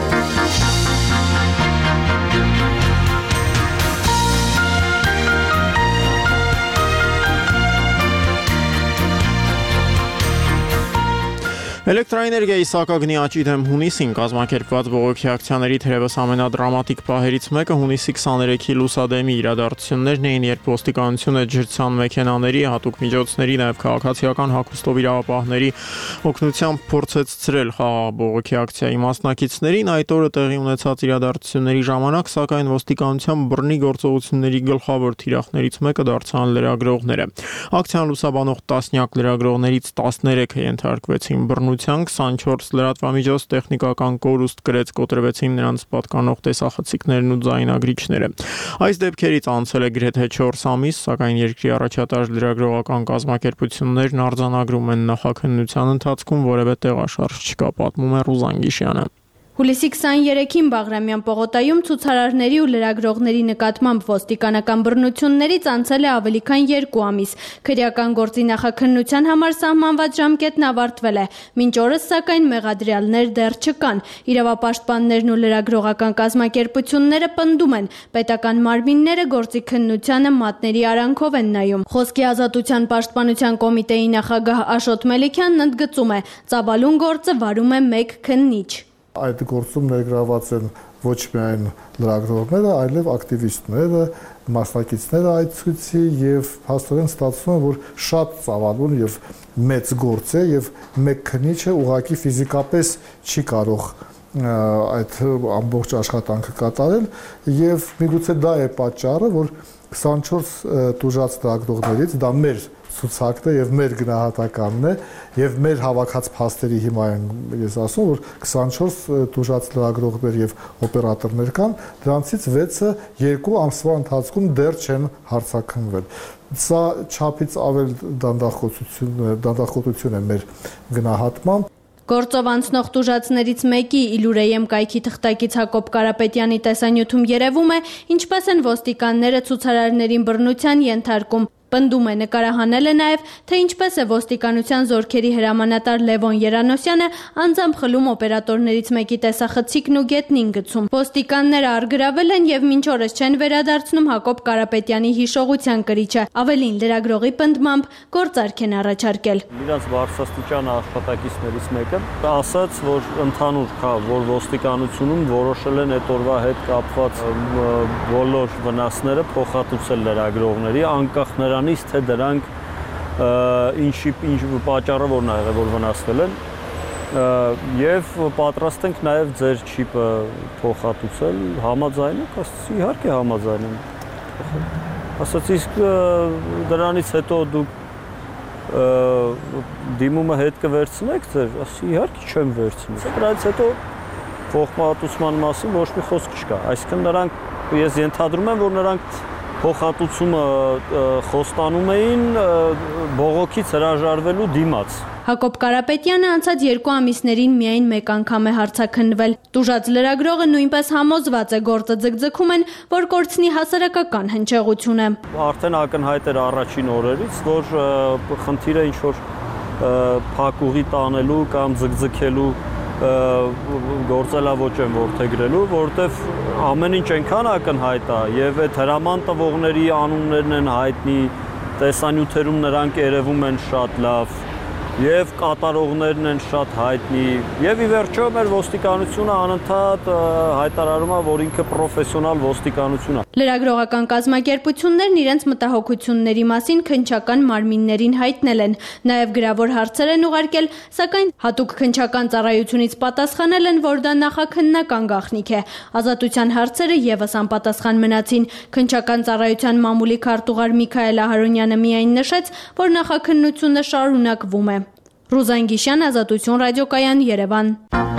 Էլեկտրոէներգիայի սակագնի աճի դեմ հունիսին կազմակերպված բողոքի ակցիաների թերևս ամենադրամատիկ պահերից մեկը հունիսի քսաներեքի լուսադեմի իրադարձություններն էին, երբ ոստիկանությունը ջրցան մեքենաների, հատուկ միջոցների, նաև քաղաքացիական հագուստով իրավապահների օգնությամբ փորձեց ցրել խաղաղ բողոքի ակցիայի մասնակիցներին, այդ օրը տեղի ունեցած իրադարձությունների ժամանակ, սակայն ոստիկանության բռնի գործողությունների գլխավոր թիրախներից մեկը դարձան լրագրողները։ Ակցիան լուսաբանող տասնյակ լրագրողներից տասներեքը ենթարկվեցին բռնության, քսանչորս լրատվամիջոց տեխնիկական կորուստ գրեց, կոտրվեցին նրանց պատկանող տեսախցիկներն ու ձայնագրիչները։ Այս դեպքերից անցել է գրեթե չորս ամիս, սակայն երկրի առաջատար լրագրողական կազմակերպություններն արձանագրում են նախաքննության ընթացքում որևէ տեղաշարժ չկա, պատմում է Ռուզան Գիշյանը։ Հուլիսի քսաներեքին Բաղրամյան պողոտայում ցուցարարների ու լրագրողների նկատմամբ ոստիկանական բռնություններից անցել է ավելի քան երկու ամիս։ Քրեական գործի նախաքննության համար սահմանված ժամկետն ավարտվել է։ Մինչ օրս, սակայն, մեղադրյալներ դեռ չկան։ Իրավապաշտպաններն ու լրագրողական կազմակերպությունները պնդում են, պետական մարմինները գործի քննությանը մատների արանքով են նայում։ Խոսքի ազատության պաշտպանության կոմիտեի նախագահ Աշոտ Մելիքյանն ընդգծում է, ծավալուն գործը վարում է մեկ քննիչ։ Այդ գործում ներգրաված են ոչ միայն լրագրողները, այլև ակտիվիստները, մասնակիցները այդ ցույցի եւ հաստատեն ստացվում է, որ շատ ծավալուն եւ մեծ գործ է եւ մեկ քննիչը ուղղակի ֆիզիկապես չի կարող այդ ամբողջ աշխատանքը կատարել եւ միգուցե դա է պատճառը, որ քսանչորս տուժած լրագրողներից դա մեր ցուցակն է եւ մեր գնահատականն է եւ մեր հավաքած փաստերի հիմա են ես ասում որ քսանչորս տուժած լրագրողներ եւ օպերատորներ կան դրանցից վեցը երկու ամսվա ընթացքում դեռ չեն հարցաքննվել սա չափից ավել դանդաղեցություն դանդաղեցություն է մեր գնահատմամբ Գործով անցնող տուժածներից մեկի Իլուրեյեմ կայքի թղթակից Հակոբ Կարապետյանի տեսանյութում երևում է, ինչպես են ոստիկանները ցուցարարներին բռնության ենթարկում։ Պնդում է նկարահանել է նաև, թե ինչպես է ոստիկանության զորքերի հրամանատար Լևոն Երանոսյանը անձամբ խլում օպերատորներից մեկի տեսախցիկն ու գետնին գցում։ Ոստիկանները արգրավել են եւ մինչ օրս չեն վերադարձնում Հակոբ Կարապետյանի հիշողության կրիչը։ Ավելին լրագրողի պնդմամբ գործարք են առաջարկել։ Իրանց բարձրաստիճան աշխատակիցներից մեկը ասաց, որ ընդհանուր կա, որ ոստիկանությունում որոշել են այդ օրվա հետ կապված բոլոր վնասները փոխհատուցել լրագրողների, անկախ նրանից թե դրանք ինչի ինչ պատճառը որն ա եղել որ վնասվել են եւ պատրաստ ենք նաեւ ձեր չիպը փոխհատուցել համաձայն եք ասացի իհարկե համաձայն եմ ասացի իսկ դրանից հետո դուք դիմումը հետ կվերցնեք ձեր ասի իհարկե չեմ վերցնի դրանից հետո փոխհատուցման մասին ոչ մի խոսք չկա այսինքն նրանք ես ենթադրում եմ որ նրանք փոխհատուցումը խոստանում էին բողոքից հրաժարվելու դիմաց Հակոբ Կարապետյանը անցած երկու ամիսներին միայն մեկ անգամ է հարցաքննվել։ Տուժած լրագրողը նույնպես համոզված է գործը ձգձգում են, որ կորցնի հասարակական հնչեղություն է։ Արդեն ակնհայտ էր առաջին օրերից, որ խնդիրը ինչ որ փակուղի տանելու կամ ձգձգելու գործելավոճ են որդեգրելու, որտեվ ամեն ինչ այնքան ակնհայտ է եւ այդ հրաման տվողների անուններն են հայտնի, տեսանյութերում նրանք երևում են շատ լավ եւ կատարողներն են շատ հայտնի եւ ի վերջո մեր ոստիկանությունը անընդհատ հայտարարում է որ ինքը պրոֆեսիոնալ ոստիկանություն է Լրագրողական կազմակերպություններն իրենց մտահոգությունների մասին քննչական մարմիններին հայտնել են նաեւ գրավոր հարցեր են ուղարկել սակայն հատուկ քննչական ծառայությունից պատասխանել են որ դա նախաքննական գաղտնիք է ազատության հարցերը եւս անպատասխան մնացին քննչական ծառայության մամուլի քարտուղար Միքայել Ահարոնյանը միայն նշեց որ նախաքննությունը շարունակվում է Ռուզան Գիշյան, Ազատություն ռադիոկայան, Երևան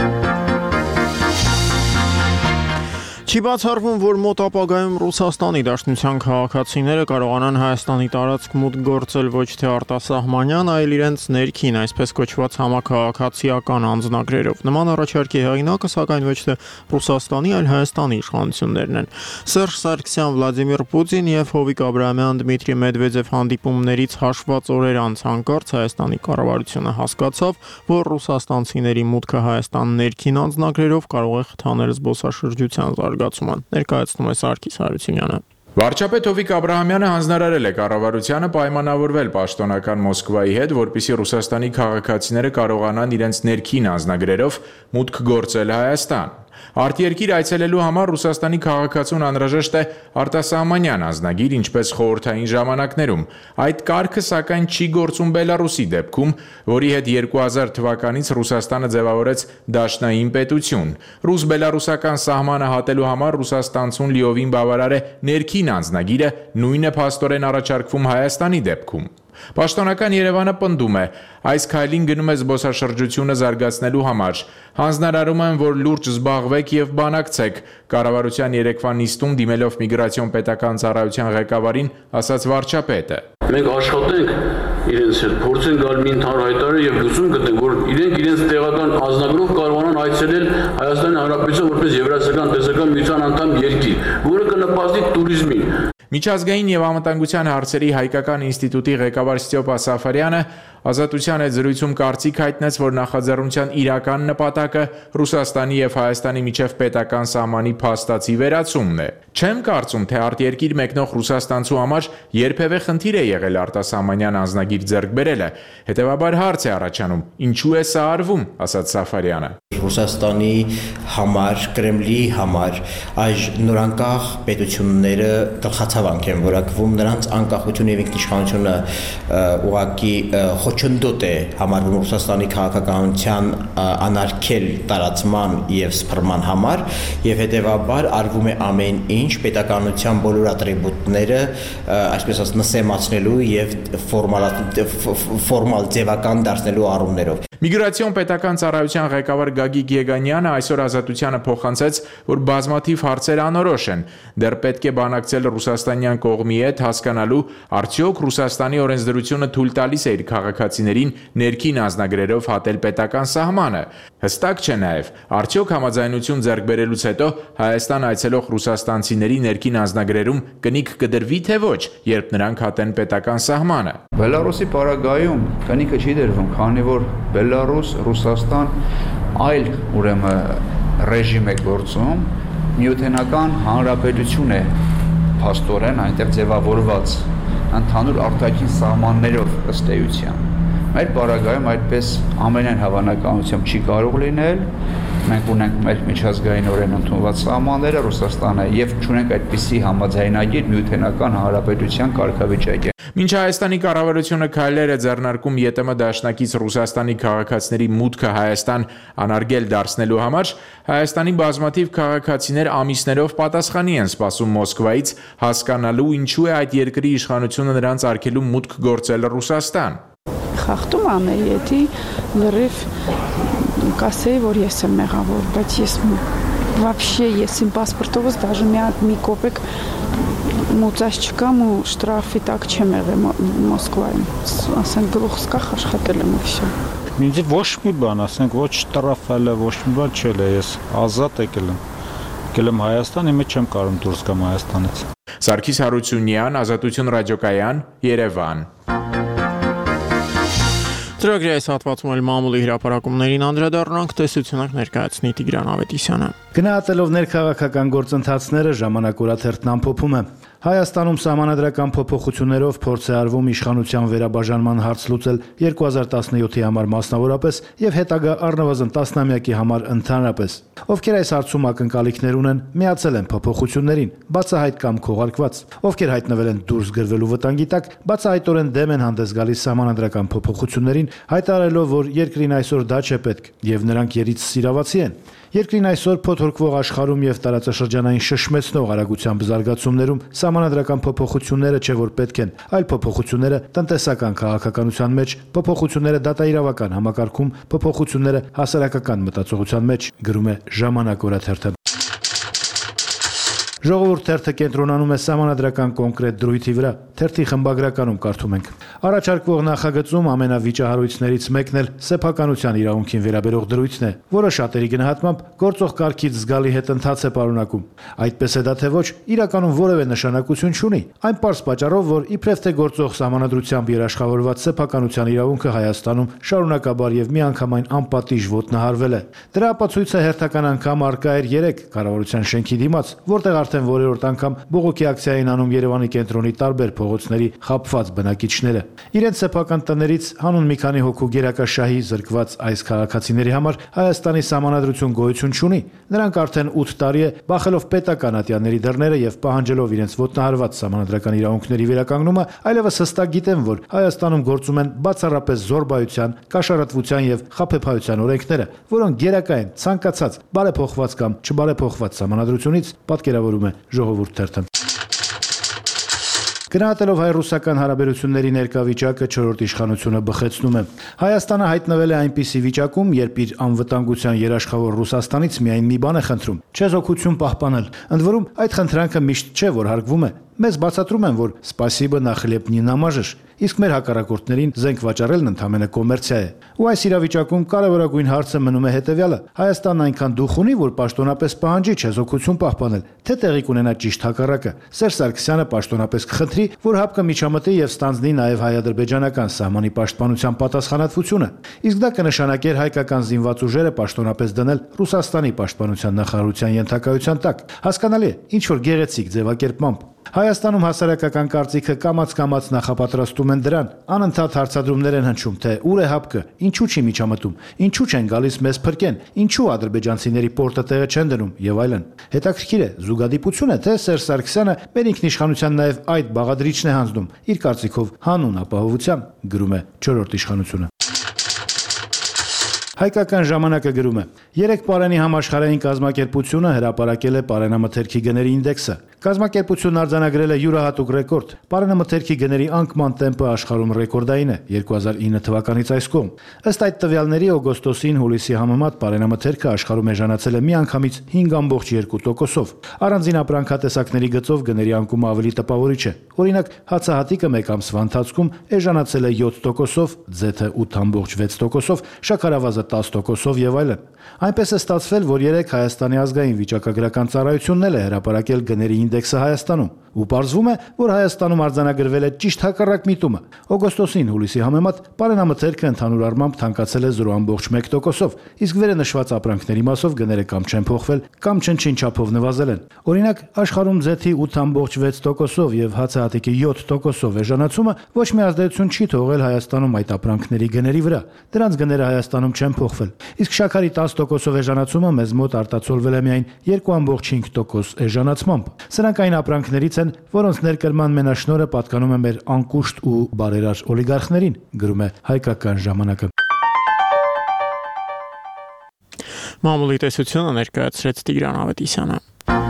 Չի բացառվում, որ մոտ ապագայում Ռուսաստանի Դաշնության քաղաքացիները կարողանան Հայաստանի տարածք մուտք գործել ոչ թե արտասահմանյան, այլ իրենց ներքին, այսպես կոչված համաքաղաքացիական անձնագրերով։ Նման առաջարկի հեղինակը, սակայն ոչ թե Ռուսաստանի, այլ Հայաստանի իշխանություններն են։ Սերժ Սարգսյան, Վլադիմիր Պուտին եւ Հովիկ Աբրահամյան, Դմիտրի Մեդվեդև հանդիպումներից հաշված օրեր անց հանկարծ Հայաստանի կառավարությունը հասկացավ, որ ռուսաստանցիների մուտքը Հայաստան ներքին անձնագրերով կարող է խթանել զբոսաշրջության զարգացումը։ Ներկայացնում է Սարգիս Հարությունյանը։ Վարչապետ Հովիկ Աբրահամյանը հանձնարարել է կառավարությանը պայմանավորվել պաշտոնական Մոսկվայի հետ, որպեսզի Ռուսաստանի քաղաքացիները կարողանան իրենց ներքին անձնագրերով մուտք գործել Հայաստան։ Արտերկիր այցելելու համար Ռուսաստանի քաղաքացուն անհրաժեշտ է արտասահմանյան անձնագիր, ինչպես խորհրդային ժամանակներում։ Այդ կարգը սակայն չի գործում Բելարուսի դեպքում, որի հետ երկու հազար թվականից Ռուսաստանը ձևավորեց դաշնային պետություն։ Ռուս-բելարուսական սահմանը հատելու համար ռուսաստանցուն լիովին բավարար է ներքին անձնագիրը, նույնը փաստորեն առաջարկվում Հայաստանի դեպքում։ Պաշտոնական Երևանը պնդում է, այս քայլին գնում է զբոսաշրջությունը զարգացնելու համար։ Հանձնարարում են, որ լուրջ զբաղվեք եւ բանակցեք, կառավարության երեկվա նիստում դիմելով միգրացիոն պետական ծառայության ղեկավարին ասաց վարչապետը։ Մենք աշխատենք իրենց հետ, փորձենք գալ մի ընդհանուր հայտարարություն եւ լուծում գտնենք, որ իրենք իրենց տեղական անձնագրով կարողանան այցելել Հայաստանի Հանրապետություն որպես Եվրասիական տեսական միության անդամ երկիր, որը կնպաստի туриզմին։ Միջազգային եւ անվտանգության հարցերի հայկական ինստիտուտի ղեկավար Ստյոպա Սաֆարյանը Ազատության այդ զրույցում կարծիք հայտնեց, որ նախաձեռնության իրական նպատակը Ռուսաստանի եւ Հայաստանի միջև պետական սահմանի փաստացի վերացումն է։ Չեմ կարծում, թե արտերկիր մեկնող ռուսաստանցու համար երբևէ խնդիր է եղել արտասահմանյան անձնագիր ձեռք բերելը։ Հետևաբար հարց է առաջանում. ինչու է սա արվում, ասաց Սաֆարյանը։ Ռուսաստանի համար, Կրեմլի համար այս նորանկախ պետությունները գլխացավանք են որակվում նրանց անկախություն եւ ինքնիշխանությունը ուղղակի խոչընդոտ է համարվում Ռուսաստանի քաղաքականության անարգել տարածման եւ սփռման համար եւ հետեւաբար արվում է ամեն ինչ պետականության բոլոր ատրիբուտները այսպես ասած նսեմացնելու եւ ֆորմալ ֆորմալ ձևական դարձնելու առումներով։ Միգրացիոն պետական ծառայության ղեկավար Գագիկ Եգանյանը այսօր Ազատությանը փոխանցեց, որ բազմաթիվ հարցեր անորոշ են։ Դեռ պետք է բանակցել ռուսաստանյան կողմի հետ հասկանալու, արդյոք Ռուսաստանի օրենսդրությունը թույլ տալիս է իր քաղաքացիներին ներքին անձնագրերով հատել պետական սահմանը։ Հստակ չէ նաև, արդյոք համաձայնություն ձեռք բերելուց հետո Հայաստան այցելող ռուսաստանցիների ներքին անձնագրերում կնիկ կդրվի թե ոչ, երբ նրանք հատեն պետական սահմանը։ Բելարուսի պարագայում կնիկը չի դրվում, քանի որ Բելարուս, Ռուսաստան այլ ուրեմն ռեժիմ է գործում, միութենական հանրապետություն է փաստորեն այնտեղ ձևավորված ընդհանուր արտաքին սահմաններով ըստ էության։ Մեր պարագայում այդպես ամենայն հավանականությամբ չի կարող լինել։ Մենք ունենք մեր միջազգայինորեն ընդունված սահմանները Ռուսաստանը եւ չունենք այդպիսի համաձայնագիր միութենական հանրապետության կարգավիճակի։ Մինչ Հայաստանի կառավարությունը քայլեր է ձեռնարկում ԵՏՄ դաշնակից Ռուսաստանի քաղաքացիների մուտքը Հայաստան անարգել դարձնելու համար, Հայաստանի բազմաթիվ քաղաքացիներ ամիսներով պատասխանի են սպասում Մոսկվայից հասկանալու ինչու է այդ երկրի իշխանությունը նրանց արգելում մուտք գործել Ռուսաստան։ Խախտում ամերիետի լրիվ կասեի, որ ես եմ մեղավոր, բայց ես вообще ես իմ паспортովս даже մի կոպեկ մուծած չկամ ու շտրաֆի տակ չեմ եղել Մոսկվայում, ասենք գլուխս կախ աշխատել եմ ու всё։ Ինձ ոչ մի բան, ասենք ոչ շտրաֆել է, ոչ մի բան չել է, ես ազատ եկել եմ։ Եկել եմ Հայաստան, իմը չեմ կարող դուրս գամ Հայաստանից։ Սարգիս Հարությունյան, Ազատություն ռադիոկայան, Երևան։ Ծրագրի այս հատվածում էլ մամուլի հրապարակումներին անդրադառնանք, տեսությունակ ներկայացնի Տիգրան Ավետիսյանը։ Գնահատելով ներքաղաքական գործընթացները ժամանակ օրաթերթն ամփոփում է։ Հայաստանում սահմանադրական փոփոխություններով փորձ է արվում իշխանության վերաբաժանման հարց լուծել երկու հազար տասնյոթի համար մասնավորապես եւ հետագա առնվազն տասնամյակի համար ընդհանրապես։ Ովքեր այս հարցում ակնկալիքներ ունեն, միացել են փոփոխություններին, բացահայտ կամ քողարկված։ Ովքեր հայտնվել են դուրս գրվելու վտանգի տակ, բացահայտորեն դեմ են հանդես գալիս սահմանադրական փոփոխություններին, հայտարարելով, որ երկրին այսօր դա չէ պետք եւ նրանք երից սիրավացի են։ Երկրին այսօր փոթորկվող աշխարհում եւ տարածաշրջանային շշմեցնող արագությամբ զարգացումներում սահմանադրական փոփոխությունները չէ որ պետք են, այլ փոփոխությունները տնտեսական քաղաքականության մեջ, փոփոխությունները դատաիրավական համակարգում, փոփոխությունները հասարակական մտածողության մեջ, գրում է Ժամանակ օրաթերթը։ Ժողովուրդ թերթը կենտրոնանում է սահմանադրական կոնկրետ դրույթի վրա։ Թերթի խմբագրականում կարդում ենք. Առաջարկվող նախագծում ամենավիճահարույցներից մեկն էլ սեփականության իրավունքին վերաբերող դրույթն է, որը շատերի գնահատմամբ գործող կարգից զգալի հետընթաց է պարունակում։ Այդպես է դա թե ոչ, իրականում որևէ նշանակություն չունի։ Այն պարզ պատճառով, որ իբրև թե գործող սահմանադրությամբ երաշխավորված սեփականության իրավունքը Հայաստանում շարունակաբար եւ միանգամայն անպատիժ ոտնահարվել է։ Դրա ապացույցը հերթական անգամ արկա էր երեք կառավարության շենքի դիմաց, որտեղ արդեն որերորդ անգամ բողոքի ակցիա էին անում Երևանի կենտրոնի տարբեր փողոցների խաբված բնակիչները։ Իրենց սեփական տներից հանուն մի քանի հոգու գերակաշահի զրկված այս քաղաքացիների համար Հայաստանի սահմանադրություն գոյություն չունի։ Նրանք արդեն ութ տարի է բախելով պետական ատյանների դռները եւ պահանջելով իրենց ոտնահարված սահմանադրական իրավունքների վերականգնումը, այլևս հստակ գիտեն, որ Հայաստանում գործում են բացառապես զորբայության, կաշառատվության եւ խաբեբայության օրենքները, որոնք գերակա են ցանկացած բարեփոխված կամ չբարեփոխված սահմանադրությունից, պատկերավորում է Ժողովուրդ թերթը։ Գնահատելով հայ-ռուսական հարաբերությունների ներկա վիճակը չորրորդ իշխանությունը բխեցնում է։ Հայաստանը հայտնվել է այնպիսի վիճակում, երբ իր անվտանգության երաշխավոր Ռուսաստանից միայն մի բան է խնդրում՝ չեզոքություն պահպանել։ Ընդ որում, այդ խնդրանքը միշտ չէ, որ հարգվում է։ Մեզ բացատրում են, որ «Սպասիբը на хлеб не намажешь», իսկ մեր հակառակորդներին զենք վաճառելն ընդհանրապես կոմերցիա է։ Ու այս իրավիճակում կարևորագույն հարցը մնում է հետևյալը. Հայաստանն այնքան դուխ ունի, որ պաշտոնապես պահանջի չեզոքություն պահպանել, թե տեղի կունենա ճիշտ հակառակը։ Սերժ Սարգսյանը պաշտոնապես կխնդրի, որ ՀԱՊԿ-ը միջամտի եւ ստանձնի նաեւ հայ-ադրբեջանական սահմանի պաշտպանության պատասխանատվությունը։ Իսկ դա կնշանակեր հայկական զինված ուժերը պաշտոնապես դնել Ռուսաստանի պաշտպանության նախարարության ենթակայության տակ։ Հասկանալի է, ինչ որ գեղեցիկ ձևակերպմամբ։ Հայաստանում հասարակական կարծիքը կամաց-կամաց նախապատրաստում հետևում են դրան, անընդհատ հարցադրումներ են հնչում, թե ուր է հապկը, ինչու չի միջամտում, ինչու չեն գալիս մեզ փրկեն, ինչու ադրբեջանցիների պորտը տեղը չեն դնում եւ այլն։ Հետաքրքիր է, զուգադիպություն է, թե Սերժ Սարգսյանը մեր ինքնիշխանության նաեւ այդ բաղադրիչն է հանձնում, իր կարծիքով հանուն ապահովության, գրում է չորրորդ իշխանությունը։ Հայկական ժամանակը գրում է. Երեք պարենի համաշխարհային կազմակերպությունը հրապարակել է պարենամթերքի գների ինդեքսը։ Կազմակերպությունն արձանագրել է յուրահատուկ ռեկորդ։ Պարենամթերքի գների անկման տեմպը աշխարհում ռեկորդային է երկու հազար ինը թվականից այս կողմ։ Ըստ այդ տվյալների օգոստոսին հուլիսի համեմատ պարենամթերքը աշխարհում էժանացել է միանգամից հինգ կόμկոմ երկու տոկոսով։ Առանձին ապրանքատեսակների գծով գների անկումը ավելի տպավորիչ է։ Օրինակ, հացահատիկը մեկ ամսվա ընթացքում էժանացել է յոթ տոկոսով, ձեթը ութ կόμկոմ վեց տոկոսով, շաքարավազը տաս տոկոսով եւ այլն։ Այնպես է ստացվել, որ երեք Հայաստանի ազգային վիճակագրական ծառայությունն էլ է հրապարակել գների ինդեքսը Հայաստանում, ու պարզվում է, որ Հայաստանում արձանագրվել է ճիշտ հակառակ միտումը։ Օգոստոսին հուլիսի համեմատ պարենամթերքը ընդհանուր առմամբ թանկացել է զրո կόμկոմ մեկ տոկոսով, իսկ վերը նշված ապրանքների մասով գները կամ չեն փոխվել, կամ չնչին չափով նվազել են։ Օրինակ, աշխարհում ձեթի ութ կόμկոմ վեց տոկոսով եւ հացահատիկի յոթ տոկոսով էժանացումը ոչ մի ազդեցություն չի թողել Հայաստանում այդ ապրանքների գների վրա։ Դրանց գները Հայաստանում չեն փոխվել։ Իսկ շաքարի տաս տոկոսով էժանացումը մեզ մոտ արտացոլվել է միայն երկու կόμկոմ հինգ տոկոս էժանացմամբ։ Սրանք այն ապրանքներից են, որոնց ներկրման մենաշնորհը պատկանում է մեր անկուշտ ու բարերար օլիգարխներին, գրում է Հայկական ժամանակը։ Մամուլի տեսությունը ներկայացրեց Տիգրան Ավետիսյանը։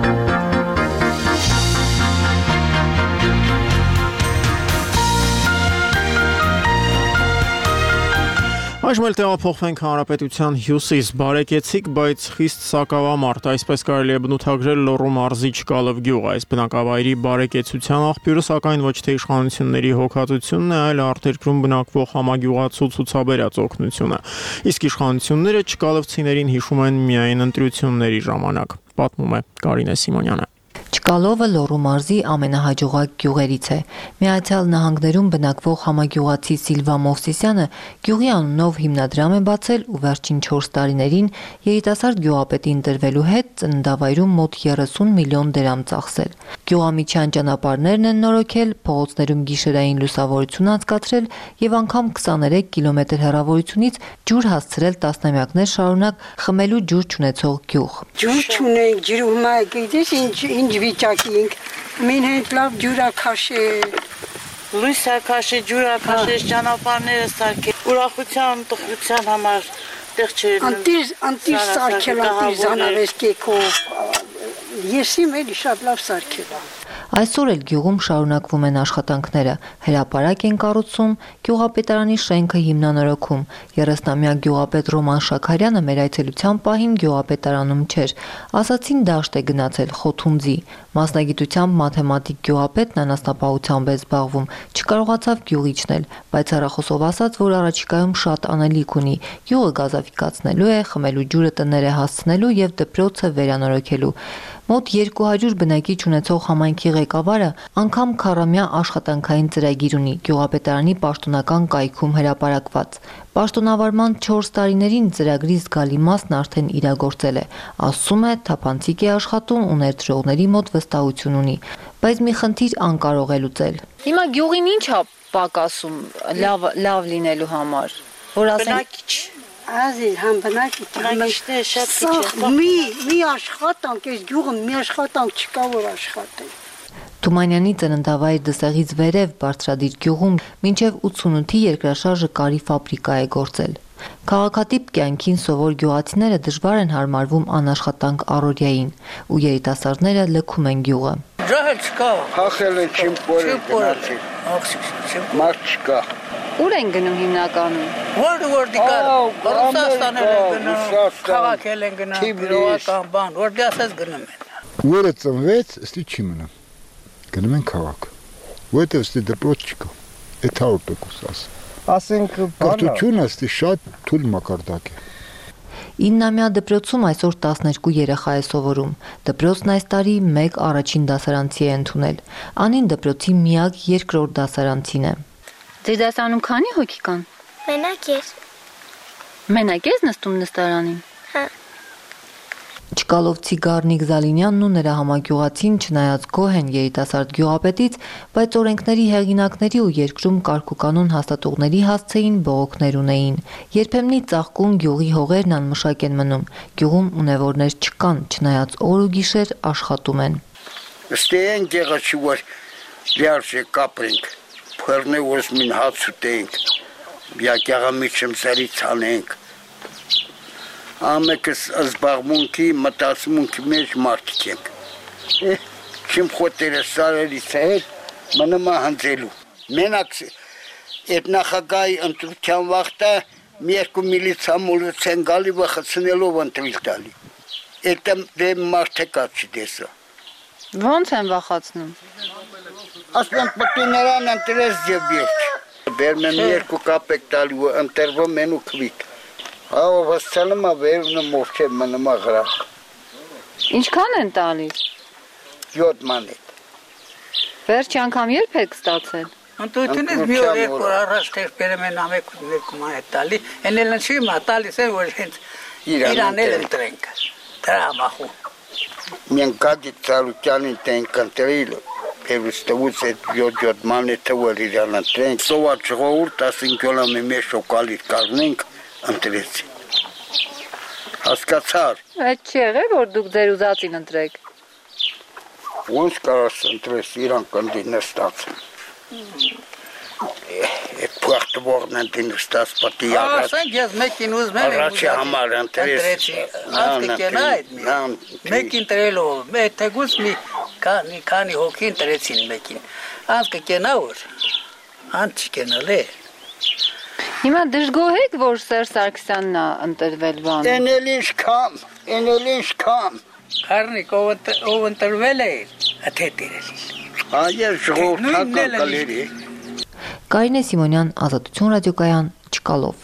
Այժմ էլ տեղափոխվենք Հանրապետության հյուսիս, բարեկեցիկ, բայց խիստ սակավամարդ, այսպես կարելի է բնութագրել Լոռու մարզի Չկալով գյուղը։ Այս բնակավայրի բարեկեցության աղբյուրը սակայն ոչ թե իշխանությունների հոգատությունն է, այլ արտերկրում բնակվող համագյուղացու ցուցաբերած օգնությունը։ Իսկ իշխանությունները չկալովցիներին հիշում են միայն ընտրությունների ժամանակ, պատմում է Կարինե Սիմոնյանը։ Չկալովը Լոռու մարզի ամենահաջողակ գյուղերից է։ Միացյալ Նահանգներում բնակվող համագյուղացի Սիլվա Մովսիսյանը գյուղի անունով հիմնադրամ է բացել ու վերջին չորս տարիներին երիտասարդ գյուղապետի ընտրվելու հետ ծննդավայրում մոտ երեսուն միլիոն դրամ ծախսել։ Գյուղամիջյան ճանապարհներն են նորոգել, փողոցներում գիշերային լուսավորություն անցկացրել եւ անգամ քսաներեք կիլոմետր հեռավորությունից ջուր հասցրել տասնամյակներ շարունակ խմելու ջուր չունեցող գյուղ։ Ջուր չունենք, ջրում գիտես ինչ ինչ վիճակի ենք։ Մին հետ լավ ջուրաքաշե, լույսաքաշե, ջուրաքաշե, ճանապարհները սարքել, ուրախության, տխրության համար տեղ չէր։ Անտիր անտիր սարքել, անտիր զանավեսկեքով։ Եսի մեր շատ լավ սարքել։ Այսօր էլ գյուղում շարունակվում են աշխատանքները, հրապարակ են կառուցում, գյուղապետարանի շենքը հիմնանորոգում։ երեսնամյա գյուղապետ Ռոման Շաքարյանը մեր այցելության պահին գյուղապետարանում չէր, ասացին դաշտ է գնացել Խոթունձի։ Մասնագիտությամբ մաթեմատիկ գյուղապետն անասնապահությամբ է զբաղվում, չկարողացավ գյուղ իջնել, բայց հեռախոսով ասաց, որ առաջիկայում շատ անելիք ունի, գյուղը գազաֆիկացնելու է, խմելու ջուրը տները հասցնելու եւ դպրոցը վերանորոգելու։ Մոտ երկու հարյուր բնակիչ ունեցող համայնքի ղեկավարը անգամ քառամյա աշխատանքային ծրագիր ունի գյուղապետարանի պաշտոնական կայքում հրապարակված։ Պաշտոնավարման չորս տարիներին ծրագրի զգալի մասն արդեն իրագործել է, ասում է, թափանցիկ է աշխատում ու ներդրողների մոտ վստահություն ունի, բայց մի խնդիր անկարող է լուծել։ Հիմա գյուղին ինչ է պակասում լավ լավ լինելու համար, որ ասենք Ազիզ համ բնակի բնակիչները շատ քիչ են։ Մի մի աշխատանք, այս գյուղը մի աշխատանք չկա որ աշխատել։ Թումանյանի ծննդավայր Դսեղից վերև Բարձրադիր գյուղում մինչև ութսունութի երկրաշարժը կարի ֆաբրիկա է գործել։ Քաղաքատիպ կյանքին սովոր գյուղացիները դժվար են հարմարվում անաշխատանք առօրյային ու երիտասարդները լքում են գյուղը։ Ջահել չկա։ Հախել են չիմ պորը գնացի։ Մարդ չկա։ Ուր են գնում հիմնականում։ Որ որ դիկար Ռուսաստանել են գնում, քաղաքել են գնում, գյուղական բան, որ դասած գնում են։ Որը ծնվեց, ստի չի մնում։ Գնում են քաղաք։ Որտեղ ստի դպրոց չկա։ Այդ հարյուր տոկոս ասա։ Ասենք կրթությունը ստի շատ թույլ մակարդակ է։ իննամյա դպրոցում այսօր տասներկու երեխա է սովորում։ Դպրոցն այս տարի մեկ առաջին դասարանցի է ընդունել։ Անին դպրոցի միակ երկրորդ դասարանցին է։ Ձեր դասարանում քանի հոգի կան։ Մենակ ես։ Մենակ ես նստում նստարանին։ Հա։ Չկալովցի Գառնիկ Զալինյանն ու նրա համագյուղացին չնայած գոհ են երիտասարդ գյուղապետից, բայց օրենքների հեղինակների ու երկրում կարգուկանոն հաստատողների հասցեին բողոքներ ունեին։ Երբեմնի ծաղկուն գյուղի հողերն անմշակ են մնում, գյուղում ունևորներ չկան, չնայած օր ու գիշեր աշխատում են։ Ստեին գեղեցի որ լիարժե կապրենք, փորնե ոզմին հաց ուտենք, յակեղամիջում զարից անենք։ Ամեկս զբաղմունքի, մտածմունքի մեջ մարդիկ ենք։ Չիմ խոտերը սարելիս հետ մնում է հնձելու։ Մենակ այդ նախագահի ընտրության վաղտը մի երկու միլիցիա մոլուց են գալի վխցնելով ընտրիլ տալի։ Այդ դեմ մարդ է կաչի դեսը։ Ոնց են վախացնում։ Ասպեն պտիներան ընտրես ձևիրք։ Բերմ եմ երկու կապեք տալի ու ընտրվում են ու քվիկ։ Ահա վստանում է վերնում ովքեր մնում է գրակ։ Ինչքան են տալիս։ յոթ մանետ։ Վերջ անգամ երբ եք ստացել։ Ընտրությունից մի օր երկու օր առաջ թեր բերեմ են ամեկ երկու մանետ տալի, էնել չի մա տալիս են որ հենց Իրանել ընտրենք։ Դրա մախու։ Մենք գագի ծառուկյանին տենք ընտրիլ, Պերուստավուց այդ յոթ մանետը որ Իրան ընտրենք, սովատ ժողովուրդ ասին կյոլամի մեջ շոկալիտ կարնենք ընտրեցի։ Հասկացար։ Այդ չի եղել, որ դուք ձեր ուզածին ընտրեք։ Ոնց կարաս ընտրես Իրան կնդի նստած։ Այդ փոխտվողն ընդի նստած պատի առաջ։ Ասենք ես մեկին ուզում եմ։ Առաջի համար ընտրեցի։ Ասկե կենա այդ մի։ Մեկին տրելով, մեկ թեգուս մի քանի քանի հոգին տրեցին մեկին։ Ասկե կենա որ։ Անց կենալ է։ Հիմա դժգոհ եք, որ Սերժ Սարգսյանն է ընտրվել բան։ Էնել ինչքան, էնել ինչքան։ Քարնիկ ով ընտրվել է, թե տիրել։ Այո, ժողովրդական կլերի։ Կարինե Սիմոնյան, Ազատություն ռադիոկայան, Չկալով։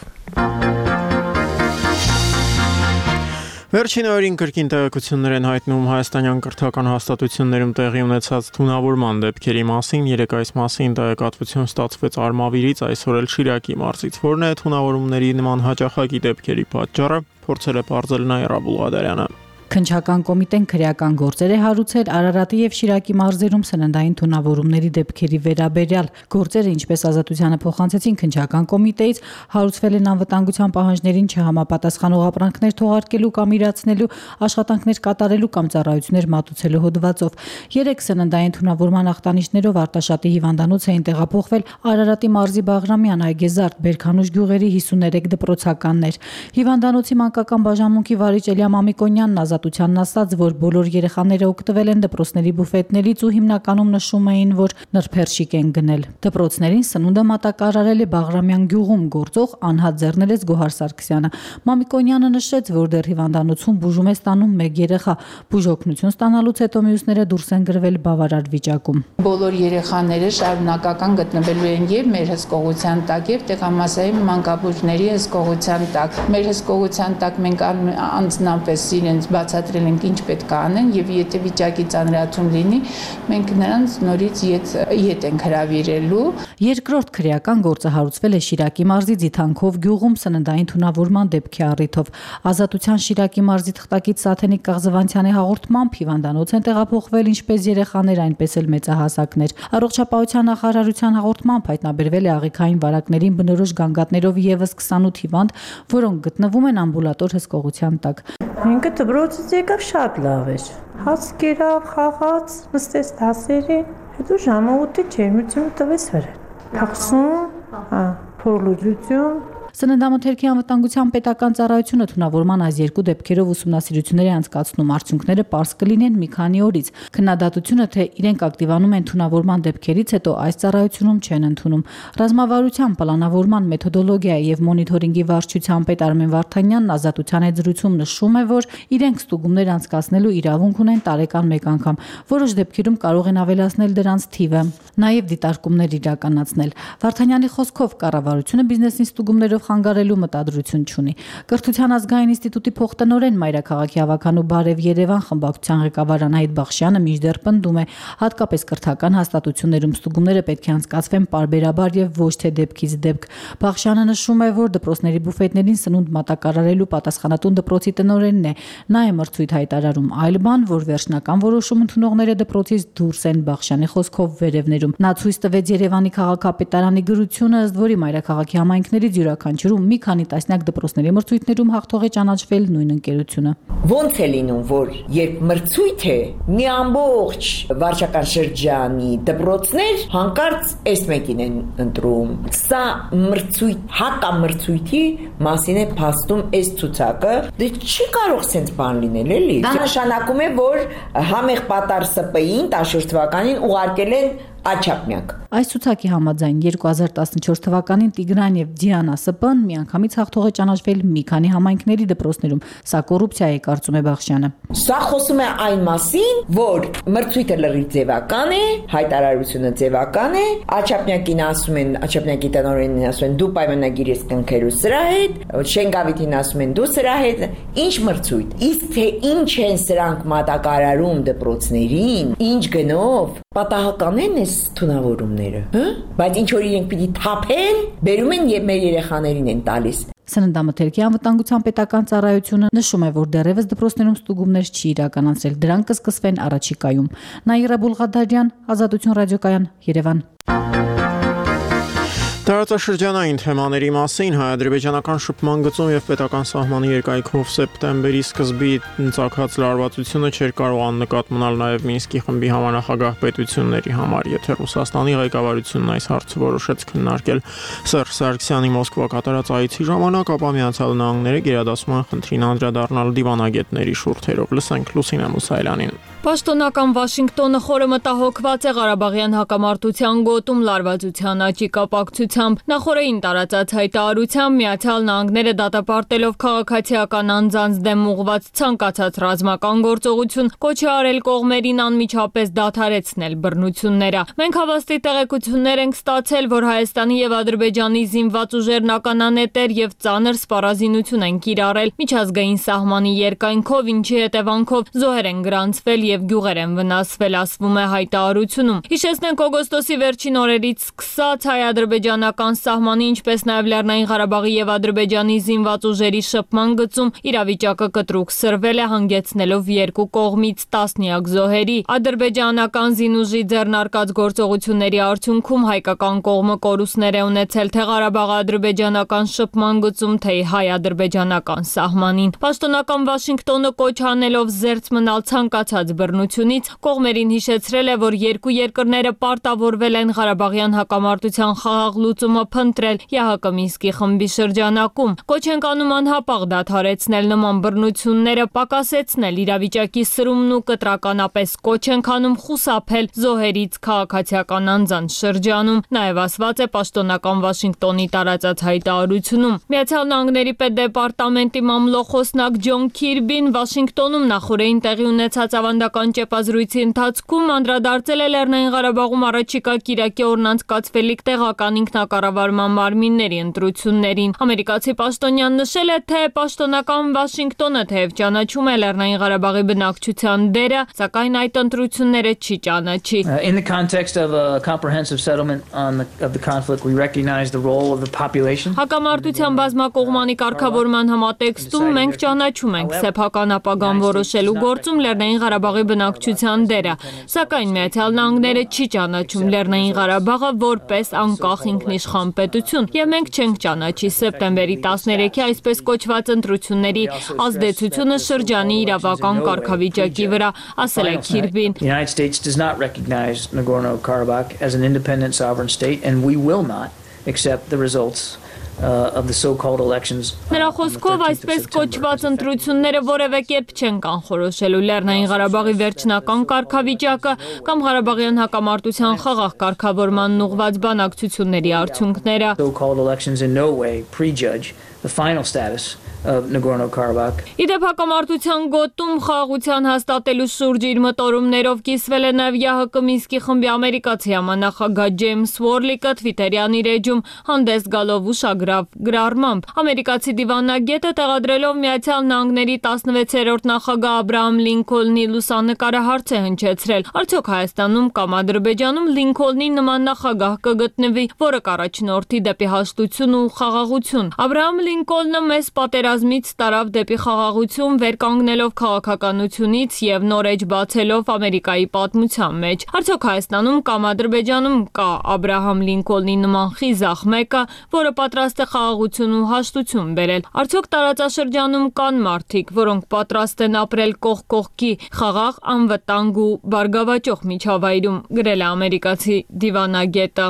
Վերջին օրերին կրկին տեղեկություններ են հայտնում հայաստանյան կրթական հաստատություններում տեղի ունեցած թունավորման դեպքերի մասին։ Երեկ այս մասին տեղեկատվություն ստացվեց Արմավիրից, այսօր էլ Շիրակի մարզից։ Որն է թունավորումների նման հաճախակի դեպքերի պատճառը, փորձել է պարզել Նաիրա Բուլղադարյանը։ Քննչական կոմիտեն քրեական գործեր է հարուցել Արարատի եւ Շիրակի մարզերում սննդային թունավորումների դեպքերի վերաբերյալ։ Գործերը, ինչպես Ազատությանը փոխանցեցին քննչական կոմիտեից, հարուցվել են անվտանգության պահանջներին չհամապատասխանող ապրանքներ թողարկելու կամ իրացնելու, աշխատանքներ կատարելու կամ ծառայություններ մատուցելու հոդվածով։ Երեք սննդային թունավորման ախտանիշներով Արտաշատի հիվանդանոց էին տեղափոխվել Արարատի մարզի Բաղրամյան, Այգեզարդ, Բերքանուշ գյուղերի հիսուներեք դպրոցականներ։ Հիվանդանոցի մանկական բաժանմունքի վարիչ Էլիա Մամիկոնյանն Ազատությանն ասաց, որ բոլոր երեխաները օգտվել են դպրոցների բուֆետներից ու հիմնականում նշում էին, որ նրբերշիկ են գնել։ Դպրոցներին սնունդը մատակարարել է Բաղրամյան գյուղում գործող անհատ ձեռներեց Գոհար Սարգսյանը։ Մամիկոնյանը նշեց, որ դեռ հիվանդանոցում բուժում է ստանում մեկ երեխա։ Բուժօգնություն ստանալուց հետո մյուսները դուրս են գրվել բավարար վիճակում։ Բոլոր երեխաները շարունակական գտնվելու են եւ մեր հսկողության տակ եւ տեղամասային մանկաբույժների հսկողության տակ։ Մեր հսկողության տակ մենք անձնապես իրենց բացատրել ենք ինչ պետք է անեն եւ եթե վիճակի ծանրացում լինի, մենք նրանց նորից ետ ետ ենք հրավիրելու։ Երկրորդ քրեական գործը հարուցվել է Շիրակի մարզի Ձիթանքով գյուղում սննդային թունավորման դեպքի առիթով։ Ազատության Շիրակի մարզի թղթակից Սաթենիկ Կաղզվանցյանի հաղորդմամբ հիվանդանոց են տեղափոխվել ինչպես երեխաներ, այնպես էլ մեծահասակներ։ Առողջապահության նախարարության հաղորդմամբ հայտնաբերվել է աղիքային վարակներին բնորոշ գանգատներով եւս քսանութ հիվանդ, որոնք գտնվում են ամբուլատոր հսկողության տակ։ Ինքը դպրոցից եկավ շատ լավ էր։ Հաց կերավ, խաղաց, նստեց դասերին, հետո ժամը ութը ջերմությունը տվեց վրան։ Փախսում, հա, փորլուծություն։ Սննդամթերքի անվտանգության պետական ծառայությունը թունավորման այս երկու դեպքերով ուսումնասիրություններ է անցկացնում, արդյունքները պարզ կլինեն մի քանի օրից։ Քննադատությունը, թե իրենք ակտիվանում են թունավորման դեպքերից հետո այս ծառայությունում չեն ընդունում։ Ռազմավարության պլանավորման մեթոդոլոգիայի եւ մոնիթորինգի վարչության պետ Արմեն Վարդանյանն Ազատության հետ զրույցում նշում է, որ իրենք ստուգումներ անցկացնելու իրավունք ունեն տարեկան մեկ անգամ։ Որոշ դեպքերում կարող են ավելացնել դրանց թիվը, նաեւ դիտարկումներ իրականացնել։ Վարդանյանի խոսքով կառավարությունը բիզնեսին ստուգումներով խանգարելու մտադրություն չունի։ Կրթության ազգային ինստիտուտի փոխտնօրեն մայրաքաղաքի ավականու Բարև Երևան խմբակցության ղեկավար Անահիտ Բախշյանը մինչդեռ պնդում է, հատկապես կրթական հաստատություններում ստուգումները պետք է անցկացվեն պարբերաբար եւ ոչ թե դեպքից դեպք։ Բախշյանը նշում է, որ դպրոցների բուֆետներին սնունդ մատակարարելու պատասխանատուն դպրոցի տնօրենն է։ Նա է մրցույթ հայտարարում, այլ բան, որ վերջնական որոշում ընդունողները դպրոցից դուրս են Բախշյանի խոսքով վերևներում։ Նա ցույց տվեց Երևանի քաղաքապետարանի գրությունը, ըստ որի մայրաքաղաքի համայնքներից յուրաքանչյուրում մի քանի տասնյակ դպրոցների մրցույթներում հաղթող է ճանաչվել նույն ընկերությունը։ Ոնց է լինում, որ երբ մրցույթ է, մի ամբողջ վարչական շրջանի դպրոցներ հանկարծ այս մեկին են ընտրում։ Սա մրցույթ, հակամրցույթի մասին է փաստում այս ցուցակը։ Դե չի կարող սենց բան լինել, էլի։ Դա նշանակում է, որ համեղ պատար Ս Պ I-ին տասնչորս թվականին ուղարկել են Աչափնյակ։ Այս ցուցակի համաձայն երկու հազար տասնչորս թվականին Տիգրան եւ Դիանա Ս Պ-ն միանգամից հաղթող է ճանաչվել մի քանի համայնքների դպրոցներում։ Սա կոռուպցիա է, կարծում է Բախշյանը։ Սա խոսում է այն մասին, որ մրցույթը լրիվ ձևական է, հայտարարությունը ձևական է, Աչափնյակին ասում են, Աչափնյակի տնօրենին ասում են՝ դու պայմանագիր ես կնքելու սրա հետ, Շենգավիթին ասում են՝ դու սրա հետ, ինչ մրցույթ։ Իսկ թե ինչ են սրանք մատակարարում դպրոցներին, ինչ գնով, պատահական են այս թունավորումները, հա՞։ Բայց ինչ որ իրենք պիտի թափեն, բերում են եւ մեր երեխաներին են տալիս։ Սննդամթերքի անվտանգության պետական ծառայությունը նշում է, որ դեռևս դպրոցներում ստուգումներ չի իրականացրել, դրանք կսկսվեն առաջիկայում։ Նաիրա Բուլղադարյան, Ազատություն ռադիոկայան, Երևան։ Տարածաշրջանային թեմաների մասին հայ-ադրբեջանական շփման գծում եւ պետական սահմանի երկայքով սեպտեմբերի սկզբի ծագած լարվածությունը չէր կարող աննկատ մնալ նաեւ Մինսկի խմբի համանախագահ պետությունների համար, եթե Ռուսաստանի ղեկավարությունն այս հարցը որոշեց քննարկել Սերժ Սարգսյանի Մոսկվա կատարած այցի ժամանակ, ապա Միացյալ Նահանգները գերադասման խնդրին անդրադառնալ դիվանագետների շուրթերով։ Լսենք Լուսինե Մուսայելյանին։ Պաշտոնական Վաշինգտոնը խորը մտահոգված է Ղարաբաղյան հակամարտության գոտում լարվածության աճի կապակցությամբ։ Նախորդին տարածած հայտարարությամբ Միացյալ Նահանգները դատապարտելով քաղաքացիական անձանց դեմ ուղղված ցանկացած ռազմական գործողություն կոչ է արել կողմերին անմիջապես դադարեցնել բռնությունները։ Մենք հավաստի տեղեկություններ ենք ստացել, որ Հայաստանի եւ Ադրբեջանի զինված ուժերն ականանետեր եւ ծանր սպառազինություն են կիրառել միջազգային սահմանի երկայնքով, ինչի հետևանքով զոհեր են գրանցվել եւ գյուղեր են վնասվել, ասվում է հայտարարությունում։ Հիշեցնենք, օգոստոսի վերջին օրերից սկսած հայ-ադրբեջանական սահմանի, ինչպես նաեւ Լեռնային Ղարաբաղի եւ Ադրբեջանի զինված ուժերի շփման գծում իրավիճակը կտրուկ սրվել է, հանգեցնելով երկու կողմից տասնյակ զոհերի։ Ադրբեջանական զինուժի ձեռնարկած գործողությունների արդյունքում հայկական կողմը կորուստներ է ունեցել թե Ղարաբաղ-ադրբեջանական շփման գծում, թե հայ-ադրբեջանական սահմանին։ Պաշտոնական Վաշինգտոնը կոչ անելով զերծ մնալ ցանկացած բռնությունից կողմերին հիշեցրել է, որ երկու երկրները պարտավորվել են Ղարաբաղյան հակամարտության խաղաղ լուծումը փնտրել ԵԱՀԿ Մինսկի խմբի շրջանակում։ Կոչ են անում անհապաղ դադարեցնել նման բռնությունները, պակասեցնել իրավիճակի սրումն ու կտրականապես կոչ են անում խուսափել զոհերից քաղաքացիական անձանց շրջանում։ Նաև ասված է պաշտոնական Վաշինգտոնի տարածած հայտարարությունում։ Միացյալ Նահանգների պետդեպարտամենտի մամլոխոսնակ Ջոն Քիրբին Վաշինգտոնում նախորդին տեղի ունեցած ավանդական ճեպազրույցի ընթացքում անդրադարձել է Լեռնային Ղարաբաղում առաջիկա կիրակի օրն անցկացվելիք տեղական ինքնակառավարման մարմինների ընտրություններին։ Ամերիկացի պաշտոնյան նշել է, թե պաշտոնական Վաշինգտոնը թեև ճանաչում է Լեռնային Ղարաբաղի բնակչության դերը, սակայն այդ ընտրությունները չի ճանաչի։ In the context of a comprehensive settlement on the, of the conflict, we recognize the role of the population. Հակամարտության բազմակողմանի կարգավորման համատեքստում մենք ճանաչում ենք սեփական ապագան որոշելու գործում Լեռնային Ղարաբաղի բնակչության դերը, սակայն Միացյալ Նահանգները չի ճանաչում Լեռնային Ղարաբաղը որպես անկախ ինքնիշխան պետություն, եւ մենք չենք ճանաչի սեպտեմբերի տասներեքի այսպես կոչված ընտրությունների ազդեցությունը շրջանի իրավական կարգավիճակի վրա, ասել է Քիրբին։ The United States does not recognize Nagorno-Karabakh as an independent sovereign state, and we will not accept the results Uh, of the so-called elections. Նրա խոսքով այսպես կոչված ընտրությունները որևէ կերպ չեն կանխորոշելու Լեռնային Ղարաբաղի վերջնական կարգավիճակը կամ Ղարաբաղյան հակամարտության խաղաղ կարգավորման ուղղված բանակցությունների արդյունքները։ So-called elections in no way prejudge the final status of Nagorno-Karabakh. Իդեպ հակամարտության գոտում խաղաղության հաստատելու շուրջ իր մտորումներով կիսվել է նաև ԵՀԿ Մինսկի խմբի ամերիկացի համանախագահ Ջեյմս Ուորլիկը Twitter-յան իր էջում հանդես գալով ուշագրավ գրառմամբ։ Ամերիկացի դիվանագետը տեղադրելով Միացյալ Նահանգների տասնվեցերորդ նախագահ Աբրահամ Լինքոլնի լուսանկարը հարց է հնչեցրել. Արդյոք Հայաստանում կամ Ադրբեջանում Լինքոլնի նման նախագահ կգտնվի, որը կառաջնորդի դեպի հաշտություն ու խաղաղություն։ Աբրահամ Լինքոլնը մեծ պատերազմից տարավ դեպի խաղաղություն, վերկանգնելով քաղաքականությունից եւ նոր էջ բացելով Ամերիկայի պատմության մեջ։ Արդյոք Հայաստանում կամ Ադրբեջանում կա Աբրահամ Լինքոլնի նման խիզախ մեկը, որը պատրաստ է խաղաղություն ու հաշտություն բերել։ Արդյոք տարածաշրջանում կան մարդիկ, որոնք պատրաստ են ապրել կողք կողքի խաղաղ, անվտանգ ու բարգավաճող միջավայրում, գրել է ամերիկացի դիվանագետը։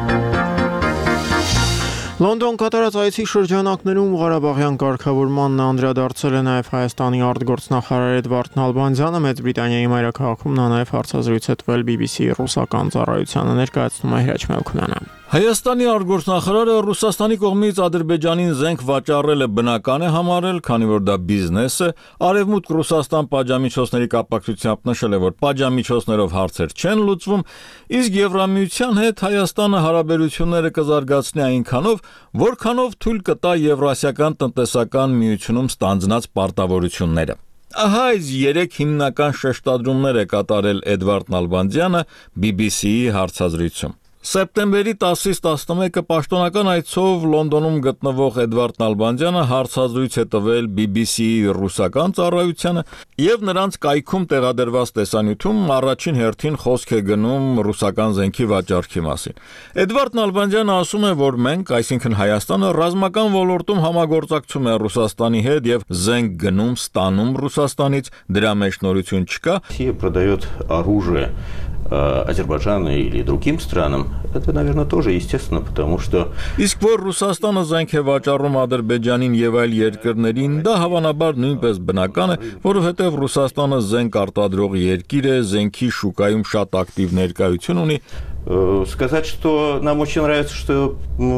Լոնդոն կատարած այցի շրջանակներում Ղարաբաղյան կարգավորմանն անդրադարձել է նաև Հայաստանի արտգործնախարար Էդվարդ Նալբանդյանը, Մեծ Բրիտանիայի մայրաքաղաքում նա նաև հարցազրույց է տվել B B C ռուսական ծառայությանը, ներկայացնում է Հրաչ Մելքոնյանը։ Հայաստանի արտգործնախարարը Ռուսաստանի կողմից Ադրբեջանին զենք վաճառելը բնական է համարել, քանի որ դա բիզնես է, Արևմուտք Ռուսաստան պատժամիջոցների կապակցությամբ նշել է, որ պատժամիջոցներով հարցեր չեն լուծվում, իսկ Եվրամիության հետ Հայաստանը հարաբերությունները կզարգացնի այնքանով, որքանով թույլ կտա Եվրասիական տնտեսական միությունում ստանձնած պարտավորությունները։ Ահա այս երեք հիմնական շեշտադրումներ է կատարել Էդվարդ Նալբանդյանը B B C-ի հարցազրույցում։ Սեպտեմբերի տասից տասնմեկը պաշտոնական այցով Լոնդոնում գտնվող Էդվարդ Նալբանդյանը հարցազրույց է տվել B B C-ի ռուսական ծառայությանը եւ նրանց կայքում տեղադրված տեսանյութում առաջին հերթին խոսք է գնում ռուսական զենքի վաճառքի մասին։ Էդվարդ Նալբանդյանը ասում է, որ մենք, այսինքն Հայաստանը, ռազմական ոլորտում համագործակցում է Ռուսաստանի հետ եւ զենք գնում, ստանում Ռուսաստանից, դրա մեջ նորություն չկա։ Россия продает оружие Азербайджану или другим странам, это, наверное, тоже естественно, потому что... Իսկ որ Ռուսաստանը զենք է վաճառում Ադրբեջանին եւ այլ երկրներին, դա հավանաբար նույնպես բնական է, որովհետեւ Ռուսաստանը զենք արտադրող երկիր է, զենքի շուկայում շատ ակտիվ ներկայություն ունի։ Сказать, что нам очень нравится, что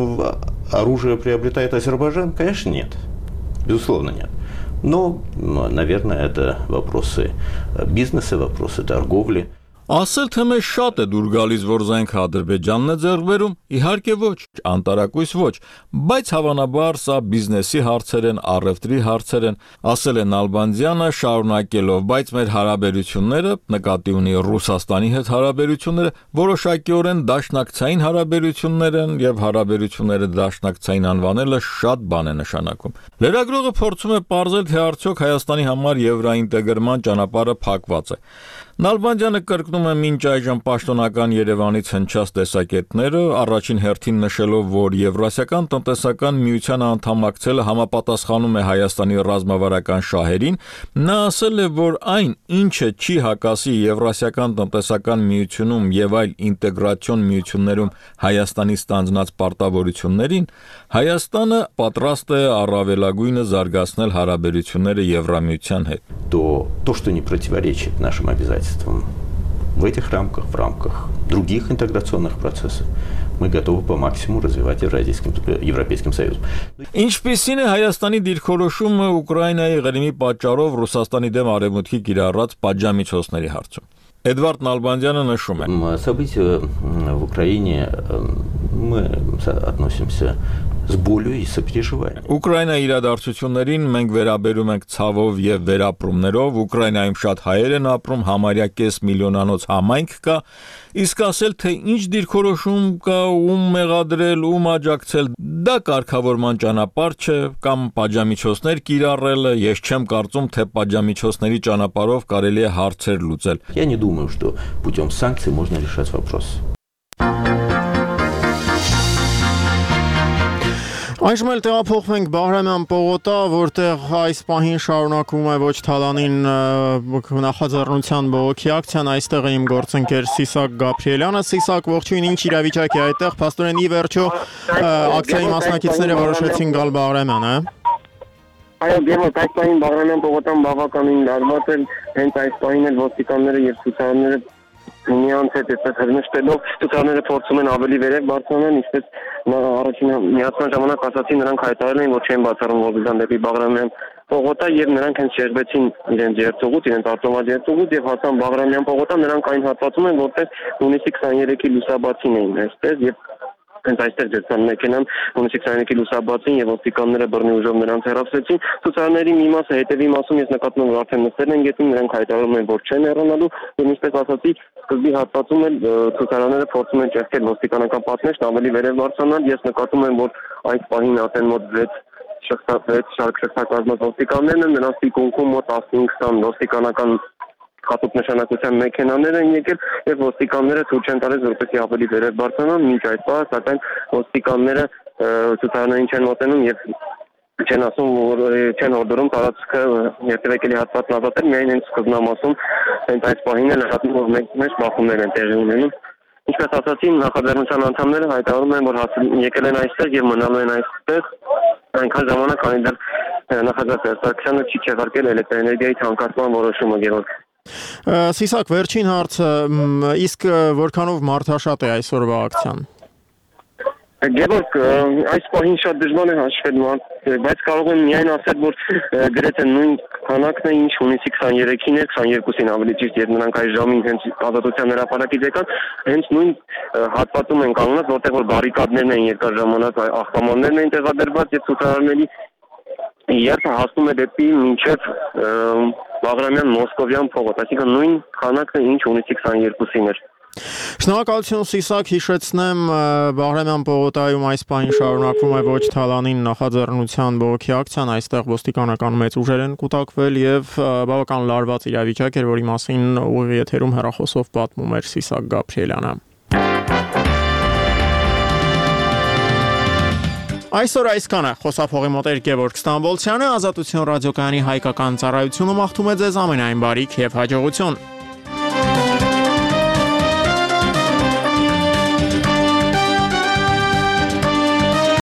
оружие приобретает Азербайджан, конечно, нет. Безусловно, нет. Но, наверное, это вопросы бизнеса, вопросы торговли. Ասել թե մեզ շատ է դուր գալիս, որ զենքը Ադրբեջանն է ձեռք բերում, իհարկե ոչ, անտարակույս ոչ, բայց հավանաբար սա բիզնեսի հարցեր են, առևտրի հարցեր են, ասել է Նալբանդյանը, շարունակելով, բայց մեր հարաբերությունները, նկատի ունի Ռուսաստանի հետ հարաբերությունները, որոշակիորեն դաշնակցային հարաբերություններ են եւ հարաբերությունները դաշնակցային անվանելը շատ բան է նշանակում։ Լրագրողը փորձում է պարզել, թե արդյոք Հայաստանի համար եվրոինտեգրման ճանապարհը փակված է։ Նալբանդյանը կրկնում է մինչ այժմ պաշտոնական Երևանից հնչած տեսակետները, առաջին հերթին նշելով, որ Եվրասիական տնտեսական միությանը անդամակցելը համապատասխանում է Հայաստանի ռազմավարական շահերին, նա ասել է, որ այն, ինչը չի հակասի Եվրասիական տնտեսական միությունում եւ այլ ինտեգրացիոն միություններում Հայաստանի ստանձնած պարտավորություններին, Հայաստանը պատրաստ է առավելագույնը զարգացնել հարաբերությունները Եվրամիության հետ։ То, то, что не противоречит нашим обязательствам в этих рамках, в рамках других интеграционных процессов, мы готовы по максимуму развивать Евразийским, Европейским Союзом. Ինչպիսին է Հայաստանի դիրքորոշումը Ուկրաինայի ղրիմի պատճառով Ռուսաստանի դեմ արևմուտքի կիրառած պատժամիջոցների հարցում։ Էդվարդ Նալբանդյանը նշում է. События в Украине мы относимся с болью и сопереживанием. Ուկրաինայի իրադարձություններին մենք վերաբերում ենք ցավով եւ վերապրումներով, Ուկրաինայում շատ հայեր են ապրում, համարյա կես միլիոնանոց համայնք կա, իսկ ասել թե ինչ դիրքորոշում կա, ում մեղադրել, ում աջակցել, դա կարգավորման ճանապարհ չէ, կամ պատժամիջոցներ կիրառելը, ես չեմ կարծում, թե պատժամիջոցների ճանապարհով կարելի է հարցեր լուծել։ Я не думаю, что путем санкций можно решать вопрос. Այժմ էլ տեղափոխվենք Բաղրամյան պողոտա, որտեղ այս պահին շարունակվում է ոչ թալանին նախաձեռնության բողոքի ակցիան, այստեղ է իմ գործընկեր Սիսակ Գաբրիելյանը։ Սիսակ, ողջույն, ինչ իրավիճակ է այդտեղ, փաստորեն ի վերջո ակցիայի մասնակիցները որոշեցին գալ Բաղրամյան, հա։ Այո, դեպի այս պահին Բաղրամյան պողոտան բավականին լարված են, հենց այս պահին էլ ոստիկանները եւ ցուցարարները Միանց հետ այդպես հրնշտելով ցուցարները փորձում են ավելի վերև բարձրանալ, ինչպես առաջին միացման ժամանակ ասացի, նրանք հայտարարել են, որ չեն բացառում Ռոբերտյան դեպի Բաղրամյան պողոտա եւ նրանք հենց շեղվեցին իրենց երթուղուց, իրենց արտոնված երթուղուց եւ հասան Բաղրամյան պողոտա, նրանք այն հատվածում են, որտեղ հունիսի քսաներեքի լուսաբացին էին այստեղ եւ հենց այստեղ ջրցան մեքենան հունիսի քսաներեքի լուսաբացին եւ ոստիկանները բռնի ուժով նրանց հեռացրեցին։ Ցուցարների մի մասը հետևի մասում ես նկատում եմ, որ արդեն նստել են գետին, նրանք հայտարարում են, որ չեն հեռանալու եւ ինչպես ասացի, սկզբի հատվածում էլ ցուցարանները փորձում են ճեղքել ոստիկանական պատնեշն ավելի վերև բարձրանալ։ Ես նկատում եմ, որ այդ պահին արդեն մոտ վեց շղթա շարք շղթակազմած ոստիկաններն են, նրանց թիկունքում մոտ տասնհինգ քսան ոստիկանական հատուկ նշանակության մեքենաներ են եկել եւ ոստիկանները ցույց են տալիս, որպեսզի ավելի վերև բարձրանան, մինչ այդ պահը սակայն ոստիկանները ցուցարարներին չեն մոտենում եւ չեն ասում, որ չեն հորդորում տարածքը երթևեկելի հատվածն ազատել, միայն հենց սկզբնամասում հենց այս պահին էլ հատնում, որ մեծ բախումներ են տեղի ունենում։ Ինչպես ասացի, նախաձեռնության անդամները հայտարարում են, որ եկել են այստեղ եւ մնալու են այստեղ այնքան ժամանակ, քանի դեռ նախագահ Սարգսյանը չի չեղարկել էլեկտրաէներգիայի թանկարժան որոշումը Գևորգ։ Սիսակ, վերջին հարցը, իսկ որքանով մարդաշատ է այսօրվա ակցիան։ Գևորգ, այս պահին շատ դժվար է հաշվել, բայց կարող եմ միայն ասել, որ գրեթե նույն քանակն է, ինչ հունիսի քսաներեքին էր, քսաներկուսին ավելի ճիշտ, երբ նրանք այս ժամին հենց Ազատության հրապարակից եկան, հենց նույն հատվածում են կանգնած, որտեղ որ բարիկադներն են երկար ժամանակ, աղբամաններն են տեղադրված եւ ցուցարարների երթը հասնում է դեպի մինչև Բաղրամյան Մոսկովյան փողոց, այսինքն նույն քանակն է, ինչ հունիսի քսաներկուսին էր։ Շնորհակալություն Սիսակ, հիշեցնեմ Բաղրամյան պողոտայում այս պահին շարունակվում է ոչ թալանին նախաձեռնության բողոքի ակցիան, այստեղ ոստիկանական մեծ ուժեր են կուտակվել եւ բավական լարված իրավիճակ էր, որի մասին ուղիղ եթերում հեռախոսով պատմում էր Սիսակ Գաբրիելյանը։ Այսօր այսքանը, խոսափողի մոտ էր Գևորգ Ստամբոլցյանը, Ազատություն ռադիոկայանի հայկական ծառայությունը մաղթում է ձեզ ամենայն բարիք եւ հաջողություն։